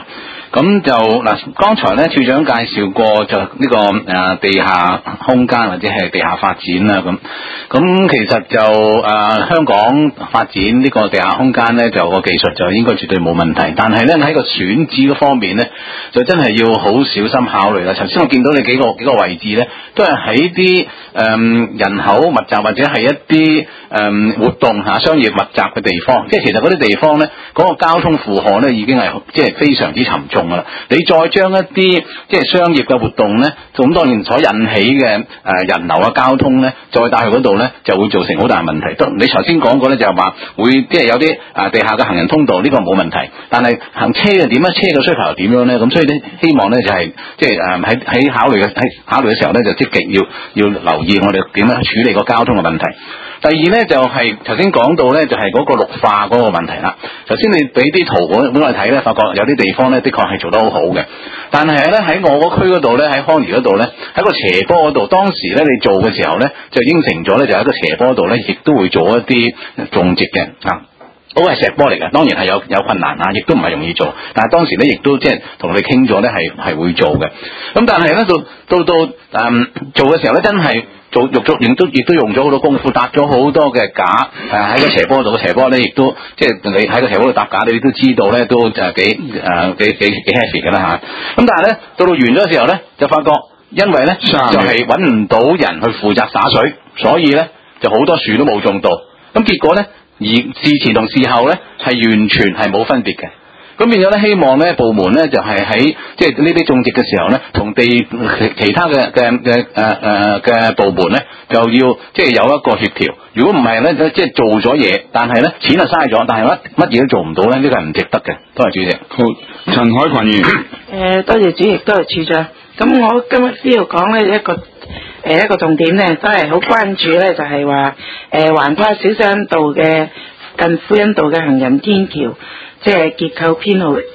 咁就嗱，剛才咧處長介紹過就呢、這個誒、呃、地下空間或者係地下發展啦，咁咁其實就誒、呃、香港發展呢個地下空間咧，就個技術就應該絕對冇問題，但係咧喺個選址嗰方面咧，就真係要好小心考慮啦。頭先我見到你幾個幾個位置咧，都係喺啲誒人口密集或者係一啲誒、呃、活動嚇商業密集嘅地方，即係其實嗰啲地方咧，嗰、那個交通負荷咧已經係即係非常之沉重噶啦。你再將一啲即係商業嘅活動咧，咁當然所引起嘅誒、呃、人流嘅交通咧，再帶去嗰度咧，就會造成好大問題。都你頭先講過咧，就係話會即係有啲啊地下嘅行人通道，呢、這個冇問題。但係行車嘅點樣，車嘅需求又點樣咧？咁所以咧，希望咧就係、是、即係誒喺喺考慮嘅喺考慮嘅時候咧，就積極要要留意我哋點樣處理個交通嘅問題。第二咧就係頭先講到咧，就係、是、嗰個綠化嗰個問題啦。頭先你俾啲圖我俾我哋睇咧，發覺有啲地方咧的確係做得好好嘅，但係咧喺我嗰區嗰度咧，喺康怡嗰度咧，喺個斜坡嗰度，當時咧你做嘅時候咧，就應承咗咧，就喺個斜坡度咧，亦都會做一啲種植嘅啊。嗰個係石坡嚟嘅，當然係有有困難啊，亦都唔係容易做。但係當時咧，亦都即係同你傾咗咧，係係會做嘅。咁但係咧，到到到誒、嗯、做嘅時候咧，真係做用咗，亦都亦都用咗好多功夫，搭咗好多嘅架誒喺個斜坡度。個斜坡咧，亦都即係你喺個斜坡度搭架，你都知道咧，都就係幾誒幾幾幾 heavy 嘅啦嚇。咁但係咧，到到完咗嘅時候咧，就發覺因為咧就係揾唔到人去負責灑水，所以咧就好多樹都冇種到。咁結果咧。而事前同事後咧係完全係冇分別嘅，咁變咗咧希望咧部門咧就係喺即係呢啲種植嘅時候咧，同地其其他嘅嘅嘅誒誒嘅部門咧就要即係有一個協調。如果唔係咧，即係做咗嘢，但係咧錢就嘥咗，但係乜乜嘢都做唔到咧，呢個係唔值得嘅。多謝主席。 好，陳海群議員。 誒，多謝主席，多謝處長。咁我今日呢度講咧一個。誒一個重點咧，都係好關注咧，就係話誒橫跨小山道嘅近福恩道嘅行人天橋，即係結構編號誒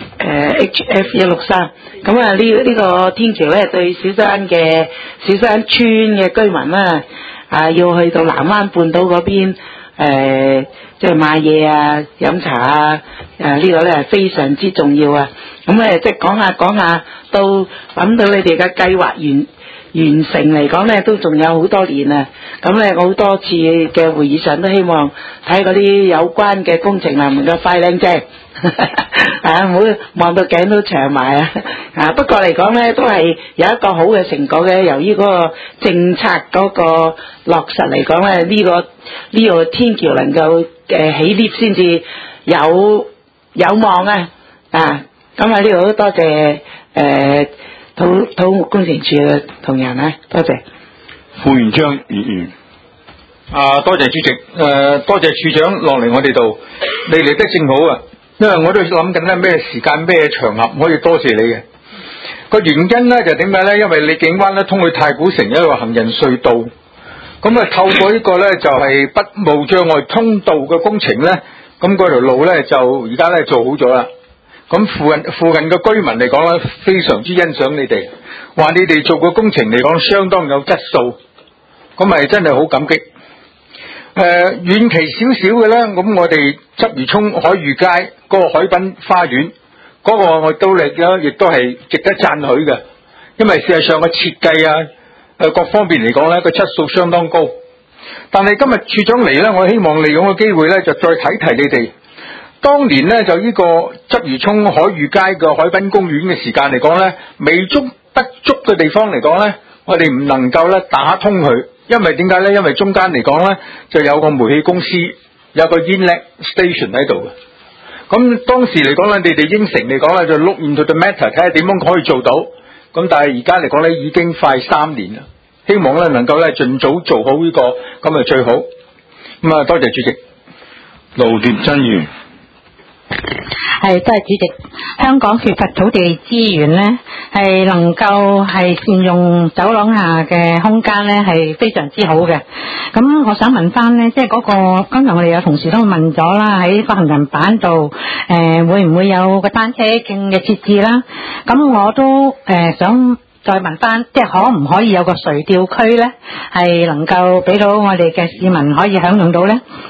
H F 一六三。咁啊呢呢個天橋咧，對小山嘅小山村嘅居民啦，啊要去到南灣半島嗰邊誒，即係買嘢啊、飲茶啊，誒呢個咧係非常之重要啊。咁咧即係講下講下，到揾到你哋嘅計劃完。完成嚟講咧，都仲有好多年啊！咁咧，我好多次嘅會議上都希望睇嗰啲有關嘅工程能唔能夠快靚正，啊唔好望到頸都長埋啊！啊不過嚟講咧，都係有一個好嘅成果嘅。由於嗰個政策嗰個落實嚟講咧，呢、這個呢、這個天橋能夠誒、呃、起 lift 先至有有望啊！啊咁啊呢度都多謝誒。呃土土木工程處嘅同仁啊，多謝。 副院長議員， 啊，多謝主席，誒、呃，多謝處長落嚟我哋度，你嚟得正好啊，因為我都諗緊咧咩時間咩場合可以多謝你嘅。個原因咧就點解咧？因為你景灣咧通去太古城一個行人隧道，咁啊透過呢個咧就係、是、不無障礙通道嘅工程咧，咁嗰條路咧就而家咧做好咗啦。咁附近附近嘅居民嚟講咧，非常之欣賞你哋，話你哋做個工程嚟講相當有質素，咁咪真係好感激。誒、呃，遠期少少嘅咧，咁我哋鰂魚涌海裕街嗰個海濱花園，嗰、那個我都嚟嘅，亦都係值得讚許嘅，因為事實上嘅設計啊，誒各方面嚟講咧，個質素相當高。但係今日處長嚟咧，我希望利用個機會咧，就再提提你哋。當年咧就呢個鰂魚涌海裕街嘅海濱公園嘅時間嚟講咧，未足不足嘅地方嚟講咧，我哋唔能夠咧打通佢，因為點解咧？因為中間嚟講咧就有個煤氣公司，有個 inlet station 喺度嘅。咁當時嚟講咧，你哋應承嚟講咧就 look into the matter，睇下點樣可以做到。咁但係而家嚟講咧已經快三年啦，希望咧能夠咧盡早做好呢、這個，咁啊最好。咁啊多謝主席。 盧蝶真議員。 係，多謝主席。香港缺乏土地資源呢，係能夠係善用走廊下嘅空間呢，係非常之好嘅。咁我想問翻呢，即係嗰個剛才我哋有同事都問咗啦，喺個行人板度誒、呃、會唔會有個單車徑嘅設置啦？咁我都誒、呃、想再問翻，即係可唔可以有個垂吊區呢？係能夠俾到我哋嘅市民可以享用到呢？誒、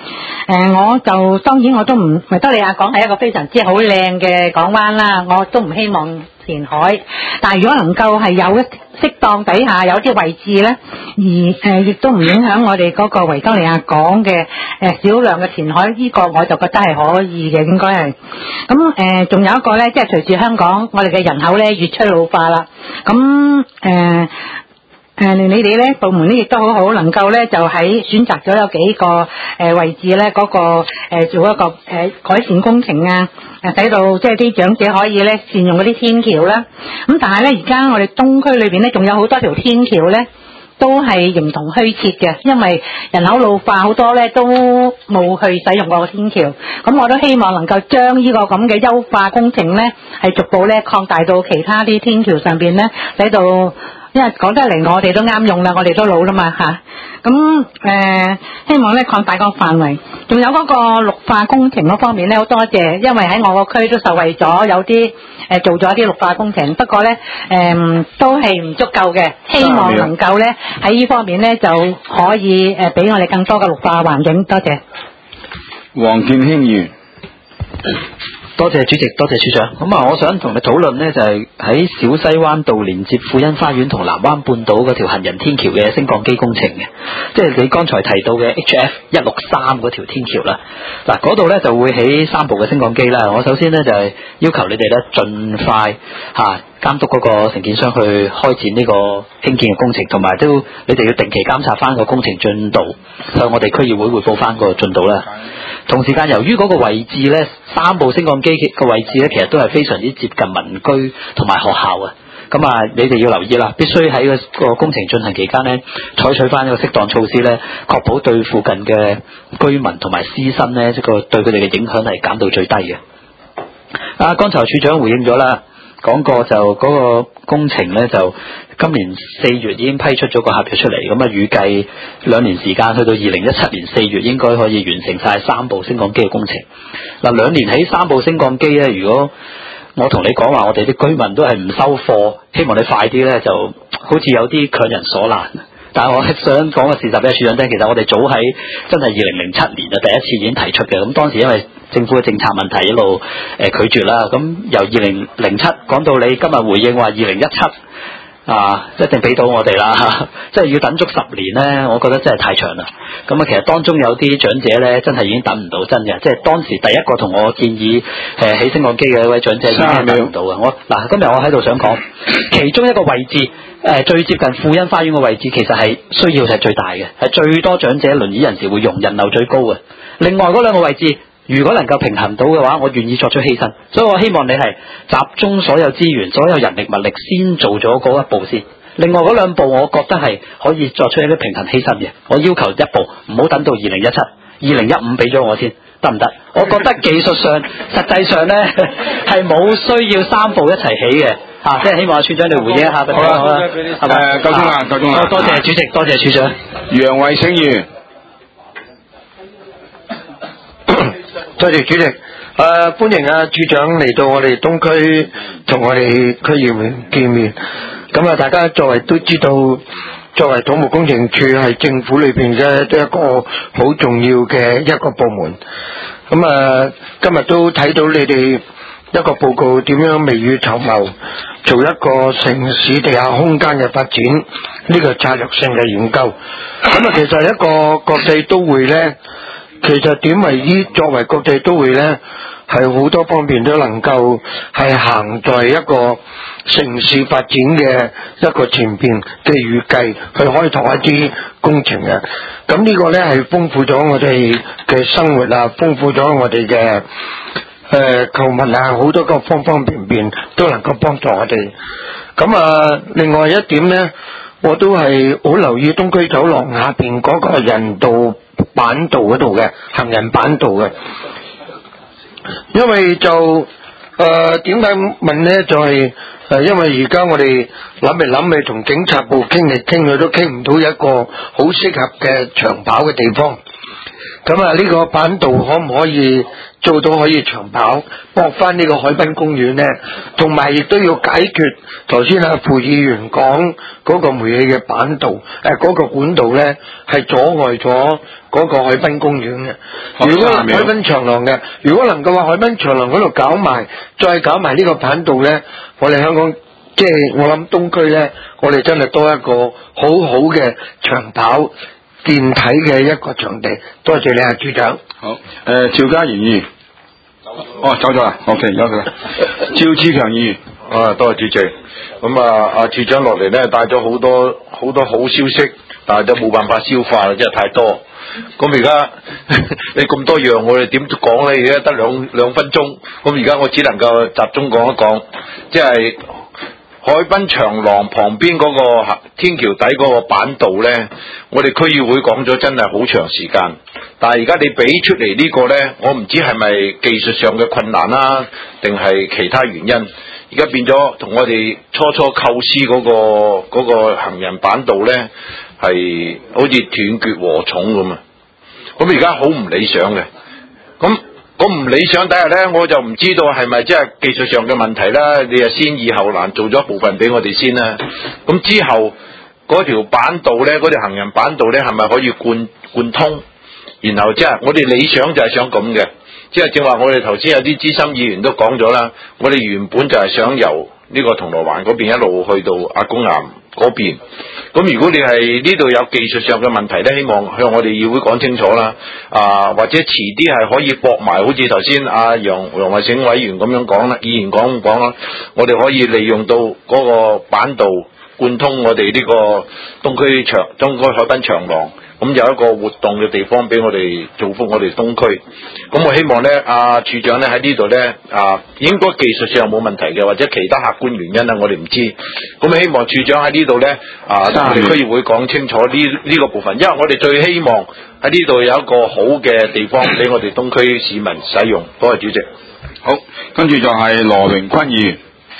誒、我就當然我都唔維多利亞港係一個非常之好靚嘅港灣啦，我都唔希望填海，但係如果能夠係有一適當底下有啲位置咧，而誒亦、都唔影響我哋嗰個維多利亞港嘅誒少量嘅填海，呢、個我就覺得係可以嘅，應該係。咁誒仲有一個咧，即係隨住香港我哋嘅人口咧越趨老化啦，咁誒。誒，你哋咧部門咧亦都好好，能夠咧就喺選擇咗有幾個誒、呃、位置咧，嗰、個誒、呃、做一個誒、呃、改善工程啊，誒使到即係啲長者可以咧善用嗰啲天橋啦。咁但係咧而家我哋東區裏邊咧仲有好多條天橋咧，都係形同虛設嘅，因為人口老化，好多咧都冇去使用過個天橋。咁我都希望能夠將呢個咁嘅優化工程咧，係逐步咧擴大到其他啲天橋上邊咧，使到。因為講得嚟我哋都啱用啦，我哋都老啦嘛嚇。咁、誒、希望咧擴大個範圍，仲有嗰個綠化工程嗰方面咧，好多謝，因為喺我個區都受惠咗，有啲誒做咗一啲綠化工程，不過咧誒、都係唔足夠嘅，希望能夠咧喺呢方面咧就可以誒俾我哋更多嘅綠化環境，多謝。 黃建興議員。 多謝主席，多謝處長。咁啊，我想同你討論呢，就係喺小西灣道連接富欣花園同南灣半島嗰條行人天橋嘅升降機工程嘅，即係你剛才提到嘅 H F 一六三嗰條天橋啦。嗱，嗰度呢就會起三部嘅升降機啦。我首先呢，就係要求你哋呢盡快嚇監督嗰個承建商去開展呢個興建嘅工程，同埋都你哋要定期監察翻個工程進度，向我哋區議會匯報翻個進度啦。同時間，由於嗰個位置呢，三部升降機嘅位置呢，其實都係非常之接近民居同埋學校啊。咁啊，你哋要留意啦，必須喺個工程進行期間呢，採取翻一個適當措施呢，確保對附近嘅居民同埋師生呢，即個對佢哋嘅影響係減到最低嘅。啊，剛才處長回應咗啦。講過就嗰個工程呢，就今年四月已經批出咗個合約出嚟，咁啊預計兩年時間去到二零一七年四月應該可以完成晒三部升降機嘅工程。嗱，兩年起三部升降機呢，如果我同你講話，我哋啲居民都係唔收貨，希望你快啲呢，就好似有啲強人所難。但係我係想講個事實俾處長聽，其實我哋早喺真係二零零七年啊第一次已經提出嘅，咁當時因為政府嘅政策問題一路誒、呃、拒絕啦，咁由二零零七講到你今日回應話二零一七啊，一定俾到我哋啦，即係要等足十年呢，我覺得真係太長啦。咁啊，其實當中有啲長者呢，真係已經等唔到真嘅，即係當時第一個同我建議誒起升降機嘅一位長者已經係等唔到嘅。我嗱今日我喺度想講，其中一個位置誒、呃、最接近富欣花園嘅位置，其實係需要係最大嘅，係最多長者輪椅人士會用，人流最高嘅。另外嗰兩個位置，如果能夠平衡到嘅話，我願意作出犧牲，所以我希望你係集中所有資源、所有人力物力，先做咗嗰一步先。另外嗰兩步，我覺得係可以作出一啲平衡犧牲嘅。我要求一步，唔好等到二零一七、二零一五俾咗我先，得唔得？我覺得技術上、實際上呢係冇需要三步一齊起嘅。啊，即係希望處長你回應一下。好啦，好啦，係咪？ 誒，夠鐘啦，夠鐘啦。 多謝主席，多謝處長。 楊偉星議員。 多謝主席，誒、呃、歡迎啊處長嚟到我哋東區同我哋區議員見面。咁啊，大家作為都知道，作為土木工程處係政府裏邊嘅一個好重要嘅一個部門。咁啊，今日都睇到你哋一個報告，點樣未雨綢繆，做一個城市地下空間嘅發展呢、這個策略性嘅研究。咁啊，其實一個國際都會呢。其實點為依作為國際都會呢，係好多方面都能夠係行在一個城市發展嘅一個前邊嘅預計去開拓一啲工程嘅。咁呢個呢係豐富咗我哋嘅生活啊，豐富咗我哋嘅誒購物啊，好多個方方面面都能夠幫助我哋。咁啊，另外一點呢，我都係好留意東區走廊下邊嗰個人道板道嗰度嘅行人板道嘅，因為就誒點解問呢？就係、是、誒、呃、因為而家我哋諗嚟諗去，同警察部傾嚟傾去都傾唔到一個好適合嘅長跑嘅地方。咁啊，呢個板道可唔可以做到可以長跑，駁翻呢個海濱公園呢，同埋亦都要解決頭先阿傅議員講嗰個煤氣嘅板道，誒、呃、嗰、嗰個管道呢係阻礙咗嗰個海濱公園嘅。如果海濱長廊嘅，如果能夠話海濱長廊嗰度搞埋，再搞埋呢個板道呢，我哋香港即係我諗東區呢，我哋真係多一個好好嘅長跑健體嘅一個場地。多謝你啊，處長。 好，誒、呃，趙家賢議員，哦，走咗啦 ，OK， 有佢啦。趙志強議員， 啊，多謝主席。咁啊，阿處長落嚟咧，帶咗好多好多好消息，但係都冇辦法消化啦，真係太多。咁而家你咁多樣，我哋點講咧？而家得兩兩分鐘，咁而家我只能夠集中講一講，即係海濱長廊旁邊嗰個天橋底嗰個板道咧，我哋區議會講咗真係好長時間，但係而家你俾出嚟呢個咧，我唔知係咪技術上嘅困難啦，定係其他原因，而家變咗同我哋初初構思嗰個嗰個行人板道咧，係好似斷絕禾蟲咁啊！咁而家好唔理想嘅，咁。咁唔理想底下咧，我就唔知道係咪即係技術上嘅問題啦。你啊先易後難，做咗一部分俾我哋先啦。咁之後嗰條板道咧，嗰條行人板道咧，係咪可以貫貫通？然後即係我哋理想就係想咁嘅，即係正話我哋頭先有啲資深議員都講咗啦。我哋原本就係想由呢個銅鑼灣嗰邊一路去到阿公岩嗰邊。咁如果你係呢度有技術上嘅問題咧，希望向我哋議會講清楚啦。啊，或者遲啲係可以駁埋，好似頭先阿楊楊慧醒委員咁樣講啦，議員講咁講啦，我哋可以利用到嗰個板道貫通我哋呢個東區長東區海濱長廊。咁有一個活動嘅地方俾我哋造福我哋東區。咁我希望咧，阿、啊、處長咧喺呢度咧，啊應該技術上冇問題嘅，或者其他客觀原因啦，我哋唔知。咁希望處長喺呢度咧，啊同我哋區議會講清楚呢呢、這個部分，因為我哋最希望喺呢度有一個好嘅地方俾我哋東區市民使用。多謝主席。 好，跟住就係羅榮坤議員。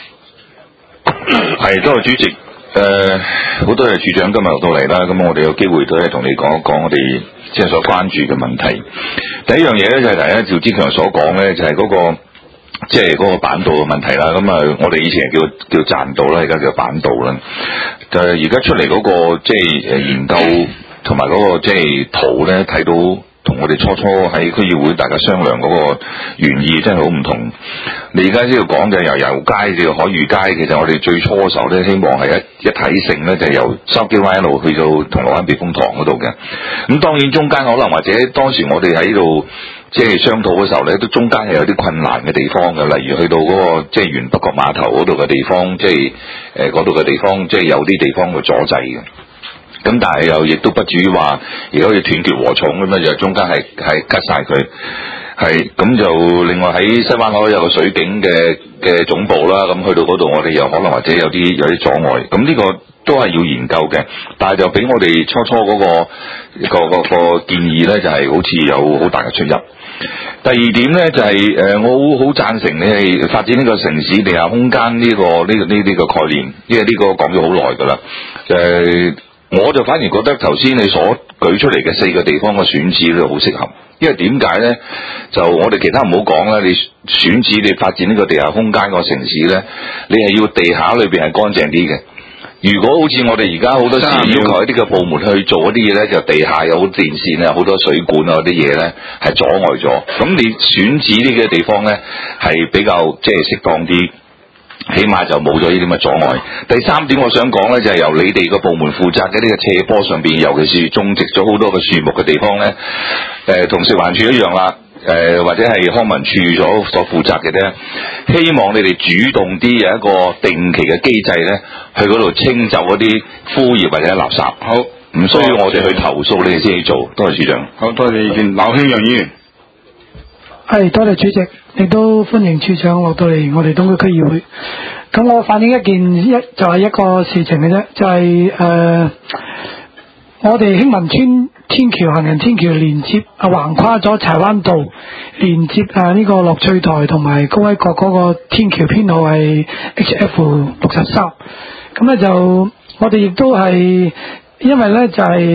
係，多謝主席。誒、呃，好多謝處長今日到嚟啦，咁我哋有機會都係同你講一講我哋即係所關注嘅問題。第一樣嘢咧就係第一趙志強所講咧，就係、是、嗰、那個即係嗰個板道嘅問題啦。咁啊，我哋以前係叫叫棧道啦，而家叫板道啦。就係而家出嚟嗰、那個即係誒研究同埋嗰個即係圖咧，睇到。同我哋初初喺區議會大家商量嗰個原意真係好唔同。你而家呢度講嘅由油街至到海裕街，其實我哋最初嘅時候咧，希望係一一體性咧，就係、由筲箕灣一路去到銅鑼灣避風塘嗰度嘅。咁當然中間可能或者當時我哋喺度即係商討嘅時候咧，都中間係有啲困難嘅地方嘅，例如去到嗰、嗰個即係原北角碼頭嗰度嘅地方，即係誒嗰度嘅地方，即係有啲地方嘅阻滯嘅。咁但係又亦都不至於話，而家好似斷絕禾蟲咁樣，就中間係係吉晒佢，係咁就另外喺西灣河有個水警嘅嘅總部啦，咁去到嗰度我哋又可能或者有啲有啲阻礙，咁呢個都係要研究嘅，但係就俾我哋初初嗰、嗰個個個個建議咧，就係、係、好似有好大嘅出入。第二點咧就係、係、誒，我好好贊成你係發展呢個城市地下空間呢、呢個呢、呢個呢呢、呢個概念，因為呢個講咗好耐㗎啦，誒、呃。我就反而覺得頭先你所舉出嚟嘅四個地方嘅選址咧好適合，因為點解咧？就我哋其他唔好講啦，你選址你發展呢個地下空間個城市咧，你係要地下裏邊係乾淨啲嘅。如果好似我哋而家好多時要求一啲嘅部門去做一啲嘢咧，就地下有電線啊、好多水管啊嗰啲嘢咧係阻礙咗。咁你選址呢個地方咧係比較即係適當啲。起碼就冇咗呢啲咁嘅阻礙。第三點我想講咧，就係、是、由你哋個部門負責嘅呢個斜坡上邊，尤其是種植咗好多嘅樹木嘅地方咧，誒、呃、同食環署一樣啦，誒、呃、或者係康文署所所負責嘅咧，希望你哋主動啲有一個定期嘅機制咧，去嗰度清走嗰啲枯葉或者垃圾。好，唔需要我哋去投訴，你哋先去做。多謝處長。 好，多謝意見。劉興陽議員。 係，多謝主席，亦都歡迎處長落到嚟我哋東區區議會。咁我反映一件一就係、是、一個事情嘅啫，就係、是、誒、呃，我哋興民村天橋行人天橋連接啊，橫跨咗柴灣道，連接啊呢、這個樂翠台同埋高威角嗰個天橋編號係 H F 六十三。咁咧就我哋亦都係因為咧就係、是。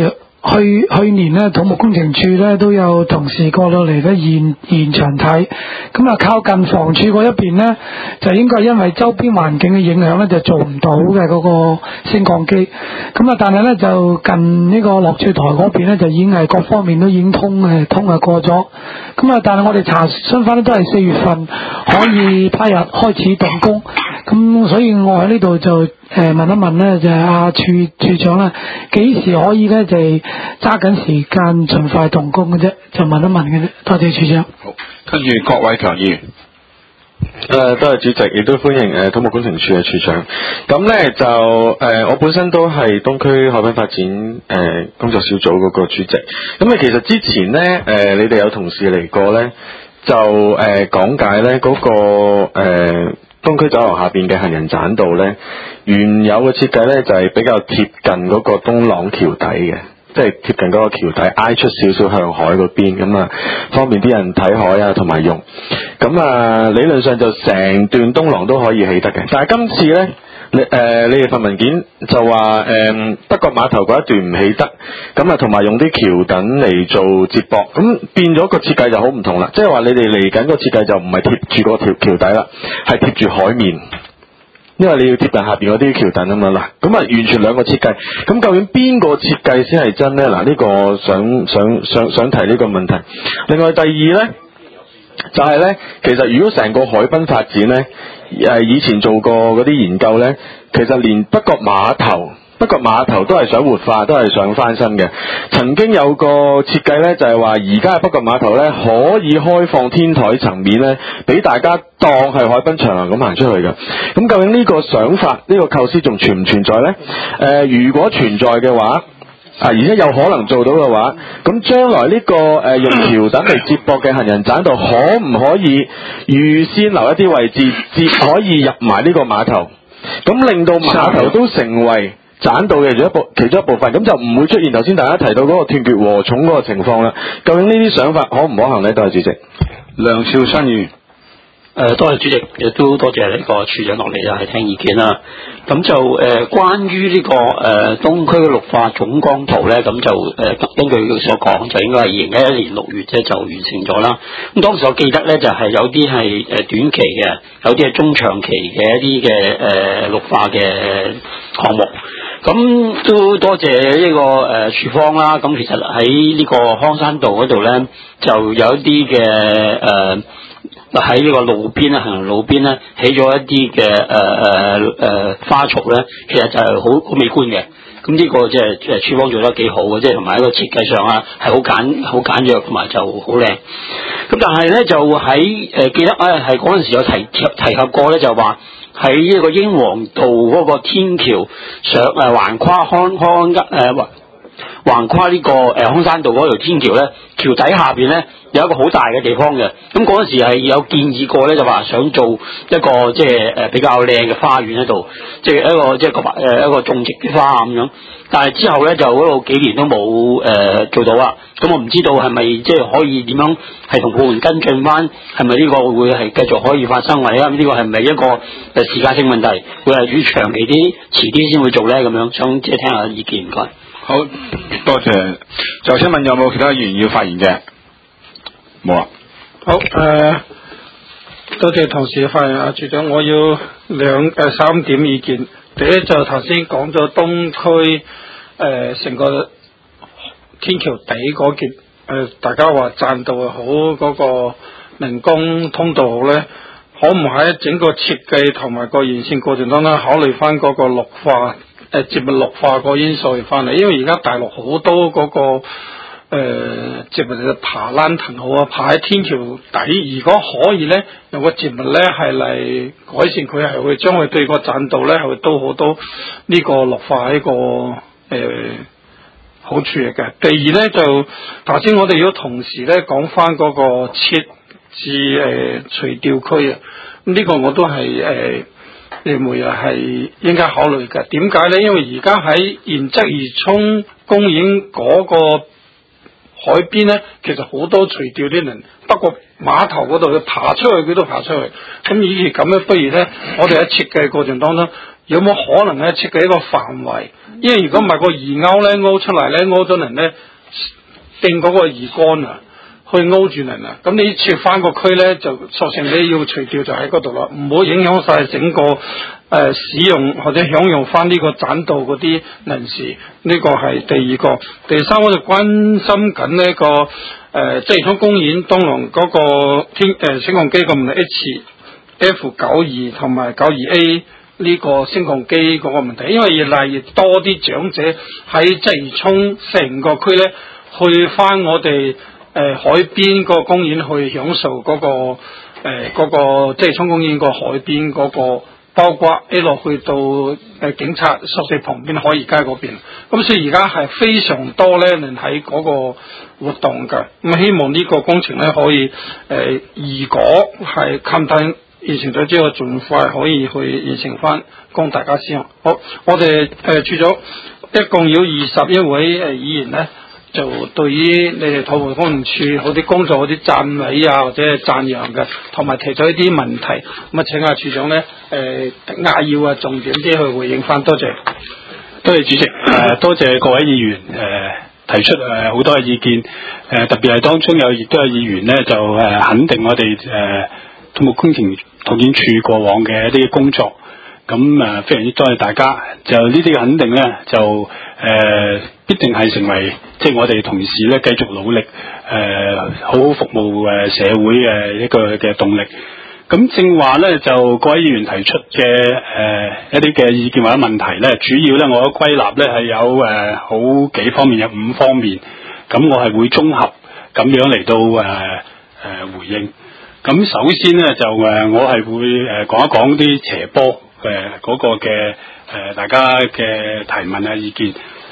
去去年咧土木工程處咧都有同事過到嚟咧現現場睇，咁啊靠近房署嗰一邊咧就應該因為周邊環境嘅影響咧就做唔到嘅嗰個升降機，咁啊但係咧就近呢個落翠台嗰邊咧就已經係各方面都已經通誒通啊過咗，咁啊但係我哋查詢翻咧都係四月份可以派日開始動工，咁所以我喺呢度就誒問一問咧就係阿處處長啦，幾時可以咧就係揸緊時間盡快動工嘅啫，就問一問嘅啫。多謝處長。 好，跟住郭偉強議員。 誒，多謝主席，亦都歡迎誒土木工程處嘅處長。咁咧就誒、呃，我本身都係東區海濱發展誒、呃、工作小組嗰個主席。咁啊，其實之前咧誒、呃，你哋有同事嚟過咧，就誒、呃、講解咧嗰、那個誒、呃、東區走廊下邊嘅行人棧道咧，原有嘅設計咧就係、是、比較貼近嗰個東朗橋底嘅。即係貼近嗰個橋底，挨出少少向海嗰邊，咁啊方便啲人睇海啊，同埋用。咁啊理論上就成段東廊都可以起得嘅，但係今次咧，你誒、呃、你哋份文件就話誒北角碼頭嗰一段唔起得，咁啊同埋用啲橋墩嚟做接駁，咁變咗個設計就好唔同啦。即係話你哋嚟緊個設計就唔係貼住個條橋底啦，係貼住海面。因為你要貼近下邊嗰啲橋墩啊嘛，嗱，咁啊完全兩個設計，咁究竟邊個設計先係真呢？嗱，呢個想想想想提呢個問題。另外第二呢，就係呢，其實如果成個海濱發展呢，誒以前做過嗰啲研究呢，其實連北角碼頭。北角碼頭都係想活化，都係想翻新嘅。曾經有個設計呢，就係話而家嘅北角碼頭呢，可以開放天台層面呢，俾大家當係海濱長廊咁行出去嘅。咁究竟呢個想法，呢、呢個構思仲存唔存在呢？誒、呃，如果存在嘅話，啊，而且有可能做到嘅話，咁將來呢、呢個誒、呃、用橋墩嚟接駁嘅行人棧道，可唔可以預先留一啲位置，接可以入埋呢個碼頭，咁令到碼頭都成為棧道嘅其中一部其中一部分，咁就唔會出現頭先大家提到嗰個斷截禾蟲嗰個情況啦。究竟呢啲想法可唔可行呢？多謝主席。 梁兆新議員。 誒，多謝主席，亦都多謝呢個處長落嚟啊，係聽意見啦。咁就誒、呃，關於呢、這個誒、呃、東區嘅綠化總綱圖咧，咁就誒、呃、根據佢所講，就應該係二零一一年六月啫就完成咗啦。咁當時我記得咧，就係、是、有啲係誒短期嘅，有啲係中長期嘅一啲嘅誒綠化嘅項目。咁都多謝呢、這個誒、呃、處方啦。咁其實喺呢個康山道嗰度咧，就有一啲嘅誒。呃喺呢個路邊咧，行人路邊咧，起咗一啲嘅誒誒誒花槽咧，其實就係好好美觀嘅。咁呢個即係誒處方做得幾好嘅，即係同埋喺個設計上啊，係好簡好簡約，同埋就好靚。咁但係咧就喺誒、呃、記得啊，係嗰陣時有提提及過咧，就話喺呢個英皇道嗰個天橋上誒橫跨康康誒。呃橫跨呢、這個誒、呃、康山道嗰條天橋咧，橋底下邊咧有一個好大嘅地方嘅。咁嗰陣時係有建議過咧，就話想做一個即係誒比較靚嘅花園喺度，即係一個即係個誒一個種植嘅花咁樣。但係之後咧就嗰度幾年都冇誒、呃、做到啦。咁我唔知道係咪即係可以點樣係同部門跟進翻，係咪呢個會係繼續可以發生，或者呢個係咪一個誒時間性問題，會係越長期啲、遲啲先會做咧咁樣？想即係聽下意見，唔該。 好，多謝。就請問有冇其他議員要發言嘅？冇啊。 好，誒、呃，多謝同事嘅發言。阿處長，我要兩誒、呃、三點意見。第一就頭先講咗東區誒成個天橋底嗰件誒，大家話棧道好，嗰、那個人工通道好咧，可唔可以喺整個設計同埋個沿線過程當中考慮翻嗰個綠化？誒，植物綠化個因素翻嚟，因為而家大陸好多嗰、那個誒、呃、植物爬欄藤好啊，爬喺天橋底。如果可以咧，有個植物咧係嚟改善佢，係會將佢對個棧道咧係會多好多呢個綠化一個誒、呃、好處嚟嘅。第二咧就頭先我哋如果同時咧講翻嗰個設置誒垂釣區啊，咁呢個我都係誒。呃你們又係應該考慮嘅，點解呢？因為而家喺賢則宜涌公園嗰個海邊呢，其實好多垂釣啲人，不過碼頭嗰度佢爬出去，佢都爬出去。咁與其咁樣，不如呢，我哋喺設計過程當中有冇可能咧設計一個範圍？因為如果唔係個魚鈎咧勾出嚟咧，勾咗人咧定嗰個魚竿啊，去勾住人啊，咁你切翻個區咧就索性你要除掉就喺嗰度啦，唔好影響晒整個誒、呃、使用或者享用翻呢個棧道嗰啲人士。呢、這個係第二個。第三我就關心緊呢個誒即係喺公園東龍嗰個天誒升降機個問題 H F 九二同埋九二 A 呢個升降機嗰個問題，因為越嚟越多啲長者喺鰂魚涌成個區咧去翻我哋。誒、呃、海邊個公園去享受嗰、那個誒嗰、呃那個即係涌公園個海邊嗰個，包括一路去到誒、呃、警察宿舍旁邊海怡街嗰邊，咁所以而家係非常多咧人喺嗰個活動㗎。咁希望呢個工程咧可以誒、呃，如果係勘探完成咗之後，盡快可以去完成翻，供大家使用。好，我哋誒除咗一共有二十一位誒議員咧。就對於你哋土木工程處好啲工作嗰啲讚美啊，或者係讚揚嘅，同埋提出一啲問題，咁啊請阿處長咧誒扼要啊重點啲去回應翻，多謝。 多謝主席，誒、呃、多謝各位議員誒、呃、提出誒好、呃、多嘅意見，誒、呃、特別係當中有亦都有議員咧就誒、呃、肯定我哋誒、呃、土木工程拓展處過往嘅一啲工作。咁誒、呃、非常之多謝大家，就呢啲嘅肯定咧，就誒、呃、必定係成為即係我哋同事咧繼續努力誒、呃、好好服務誒社會嘅一個嘅動力。咁正話咧，就各位議員提出嘅誒、呃、一啲嘅意見或者問題咧，主要咧我嘅歸納咧係有誒、呃、好幾方面，有五方面。咁我係會綜合咁樣嚟到誒誒、呃、回應。咁首先咧就誒、呃、我係會誒講一講啲斜坡。誒嗰個嘅誒、呃、大家嘅提問啊意見，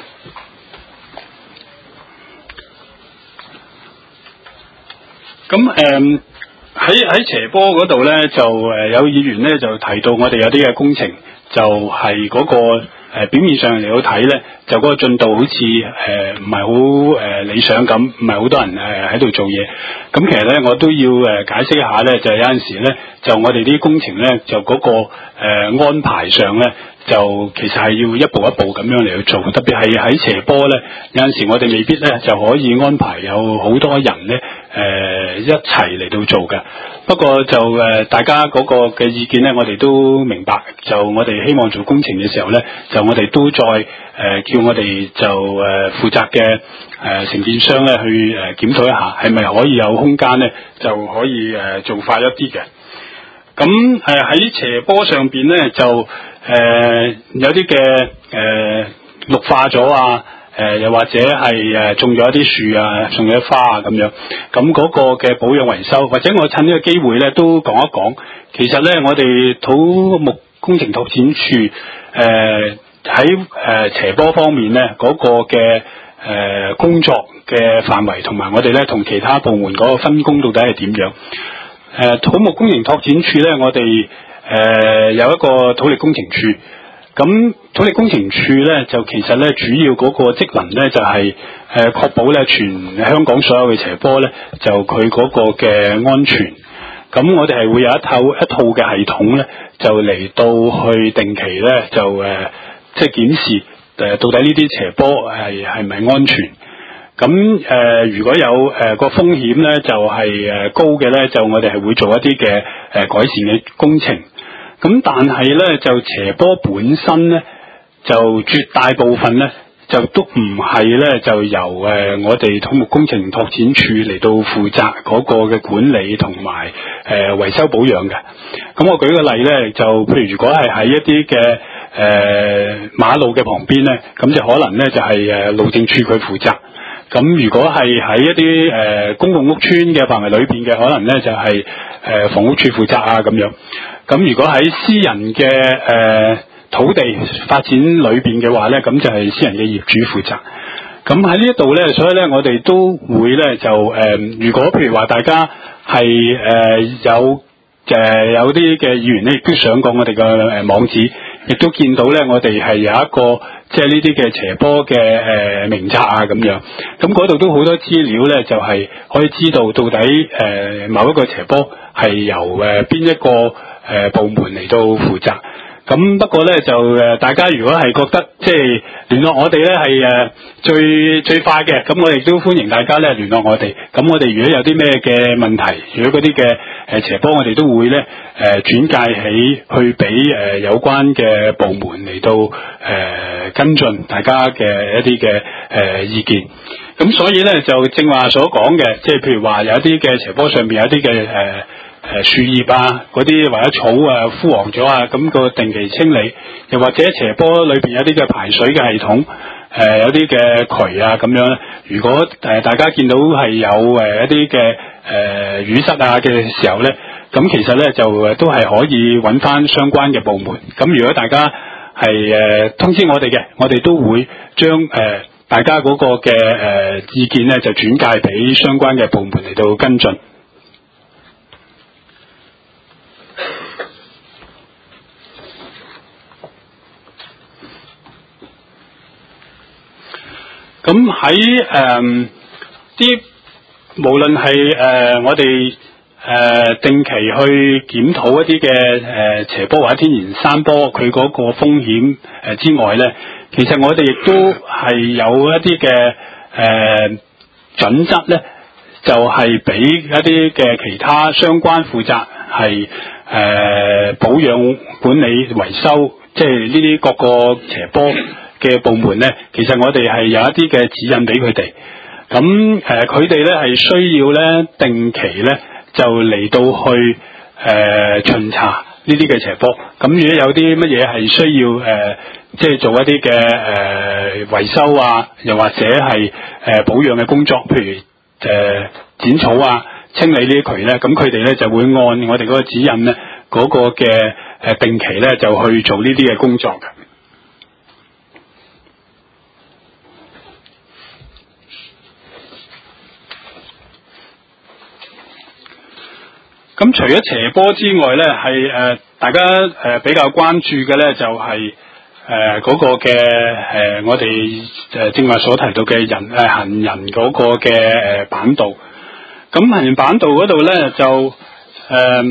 咁誒喺喺斜坡嗰度咧，就誒、呃、有議員咧就提到我哋有啲嘅工程就係嗰、那個誒、呃、表面上嚟到睇咧，就嗰個進度好似誒唔係好誒理想咁，唔係好多人誒喺度做嘢。咁其實咧我都要誒解釋一下咧，就係、有陣時咧就我哋啲工程咧就嗰、那個誒、呃、安排上咧，就其實係要一步一步咁樣嚟去做，特別係喺斜坡咧，有陣時我哋未必咧就可以安排有好多人咧誒、呃、一齊嚟到做嘅。不過就誒、呃、大家嗰個嘅意見咧，我哋都明白。就我哋希望做工程嘅時候咧，就我哋都再誒、呃、叫我哋就誒、呃、負責嘅誒承建商咧去誒檢討一下，係咪可以有空間咧就可以誒、呃、做快一啲嘅。咁誒喺斜坡上邊咧就誒、呃、有啲嘅誒綠化咗啊，誒、呃、又或者係誒種咗一啲樹啊，種咗花啊咁樣。咁嗰個嘅保養維修，或者我趁呢個機會咧都講一講。其實咧我哋土木工程拓展處誒喺誒斜坡方面咧嗰、那個嘅誒、呃、工作嘅範圍，同埋我哋咧同其他部門嗰個分工到底係點樣？誒、呃、土木工程拓展處咧，我哋誒、呃、有一個土力工程處。咁土力工程處咧就其實咧主要嗰個職能咧就係誒確保咧全香港所有嘅斜坡咧就佢嗰個嘅安全。咁我哋係會有一套一套嘅系統咧，就嚟到去定期咧就誒、呃、即係檢視誒、呃、到底呢啲斜坡係係咪安全。咁誒、呃、如果有誒個、呃、風險咧就係、是、誒高嘅咧，就我哋係會做一啲嘅誒改善嘅工程。咁但係咧就斜坡本身咧就絕大部分咧就都唔係咧就由誒、呃、我哋土木工程拓展處嚟到負責嗰個嘅管理同埋誒維修保養嘅。咁我舉個例咧，就譬如如果係喺一啲嘅誒馬路嘅旁邊咧，咁就可能咧就係、是、誒路政處佢負責。咁如果係喺一啲誒、呃、公共屋邨嘅範圍裏邊嘅，可能咧就係、是、誒、呃、房屋處負責啊咁樣。咁如果喺私人嘅誒、呃、土地發展裏邊嘅話咧，咁就係私人嘅業主負責。咁喺呢一度咧，所以咧我哋都會咧就誒、呃，如果譬如話大家係誒、呃、有誒、呃、有啲嘅議員咧，亦都上過我哋嘅誒網址，亦都見到咧我哋係有一個即係呢啲嘅斜坡嘅誒、呃、名冊啊咁樣。咁嗰度都好多資料咧，就係、是、可以知道到底誒、呃、某一個斜坡係由誒邊、呃、一個誒、呃、部門嚟到負責。 咁不過咧就誒，大家如果係覺得即係聯絡我哋咧係誒最最快嘅，咁我亦都歡迎大家咧聯絡我哋。咁我哋如果有啲咩嘅問題，如果嗰啲嘅誒斜坡，我哋都會咧誒轉介起去俾誒有關嘅部門嚟到誒、呃、跟進大家嘅一啲嘅誒意見。咁所以咧就正話所講嘅，即係譬如話有一啲嘅斜坡上面有啲嘅誒。誒樹葉啊，嗰啲或者草啊枯黃咗啊，咁、個定期清理，又或者斜坡裏邊有啲嘅排水嘅系統，誒、呃、有啲嘅渠啊咁樣。如果誒、呃、大家見到係有誒、呃、一啲嘅誒淤塞啊嘅時候咧，咁其實咧就誒都係可以揾翻相關嘅部門。咁如果大家係誒、呃、通知我哋嘅，我哋都會將誒、呃、大家嗰個嘅誒、呃、意見咧就轉介俾相關嘅部門嚟到跟進。咁喺誒啲無論係誒、呃、我哋誒、呃、定期去檢討一啲嘅誒斜坡或者天然山坡佢嗰個風險誒之外咧，其實我哋亦都係有一啲嘅誒準則咧，就係、是、俾一啲嘅其他相關負責係誒、呃、保養管理維修，即係呢啲各個斜坡嘅部門咧，其實我哋係有一啲嘅指引俾佢哋。咁誒，佢哋咧係需要咧定期咧就嚟到去誒、呃、巡查呢啲嘅斜坡。咁如果有啲乜嘢係需要誒、呃，即係做一啲嘅誒維修啊，又或者係誒、呃、保養嘅工作，譬如誒、呃、剪草啊、清理呢啲渠咧，咁佢哋咧就會按我哋嗰個指引咧嗰、嗰個嘅誒定期咧就去做呢啲嘅工作嘅。咁除咗斜坡之外咧，係誒、呃、大家誒、呃、比較關注嘅咧，就係誒嗰個嘅誒、呃、我哋誒正話所提到嘅人誒、呃、行人嗰個嘅誒、呃、板道。咁行人板道嗰度咧就誒、呃、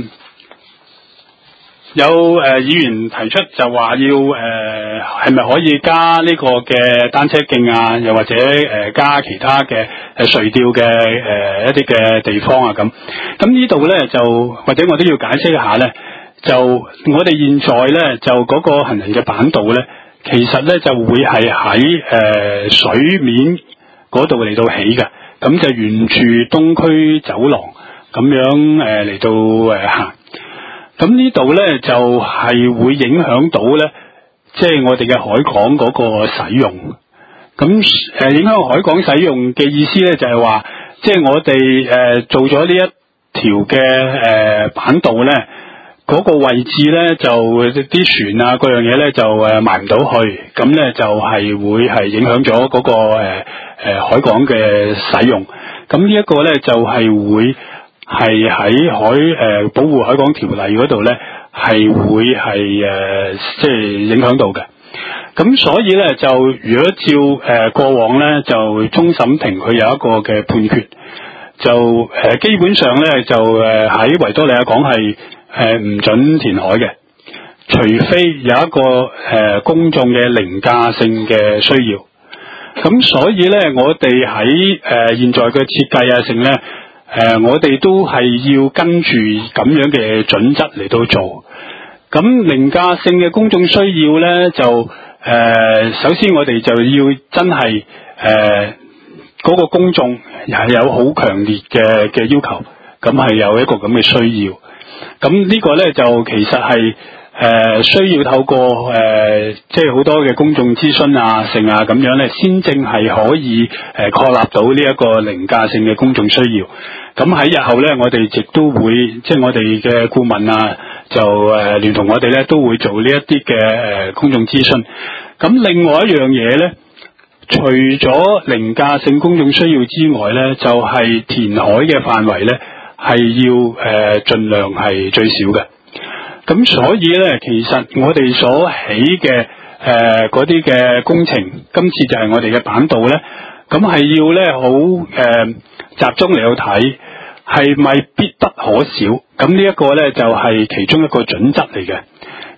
有誒、呃、議員提出就話要誒係咪可以加呢個嘅單車徑啊，又或者誒、呃、加其他嘅誒垂吊嘅誒、呃、一啲嘅地方啊咁。咁呢度咧就或者我都要解釋一下咧，就我哋現在咧就嗰個行人嘅板道咧，其實咧就會係喺誒水面嗰度嚟到起嘅，咁就沿住東區走廊咁樣誒嚟到誒行。咁呢度咧就係、是、會影響到咧，即、就、係、是、我哋嘅海港嗰個使用。咁誒、呃、影響海港使用嘅意思咧，就係、是、話，即、就、係、是、我哋誒、呃、做咗呢一條嘅誒、呃、板道咧，嗰、那個位置咧就啲船啊各樣嘢咧就誒埋唔到去，咁咧就係、是、會係影響咗嗰、那個誒誒、呃、海港嘅使用。咁呢一個咧就係、是、會。係喺海誒、呃、保護海港條例嗰度咧，係會係誒、呃、即係影響到嘅。咁所以咧就如果照誒、呃、過往咧，就終審庭佢有一個嘅判決，就誒、呃、基本上咧就誒喺維多利亞港係誒唔准填海嘅，除非有一個誒、呃、公眾嘅凌駕性嘅需要。咁所以咧，我哋喺誒現在嘅設計啊，性咧。誒、呃，我哋都係要跟住咁樣嘅準則嚟到做。咁凌駕性嘅公眾需要咧，就誒、呃，首先我哋就要真係誒嗰個公眾係有好強烈嘅嘅要求，咁係有一個咁嘅需要。咁呢個咧就其實係誒、呃、需要透過誒即係好多嘅公眾諮詢啊、性啊咁樣咧，先正係可以誒確立到呢一個凌駕性嘅公眾需要。咁喺日後咧，我哋亦都會即係我哋嘅顧問啊，就誒聯同我哋咧都會做呢一啲嘅誒公眾諮詢。咁另外一樣嘢咧，除咗凌駕性公眾需要之外咧，就係、是、填海嘅範圍咧係要誒盡量係最少嘅。咁所以咧，其實我哋所起嘅誒嗰啲嘅工程，今次就係我哋嘅板道咧，咁係要咧好誒集中嚟到睇，係咪必不可少？咁呢一個咧就係、是、其中一個準則嚟嘅。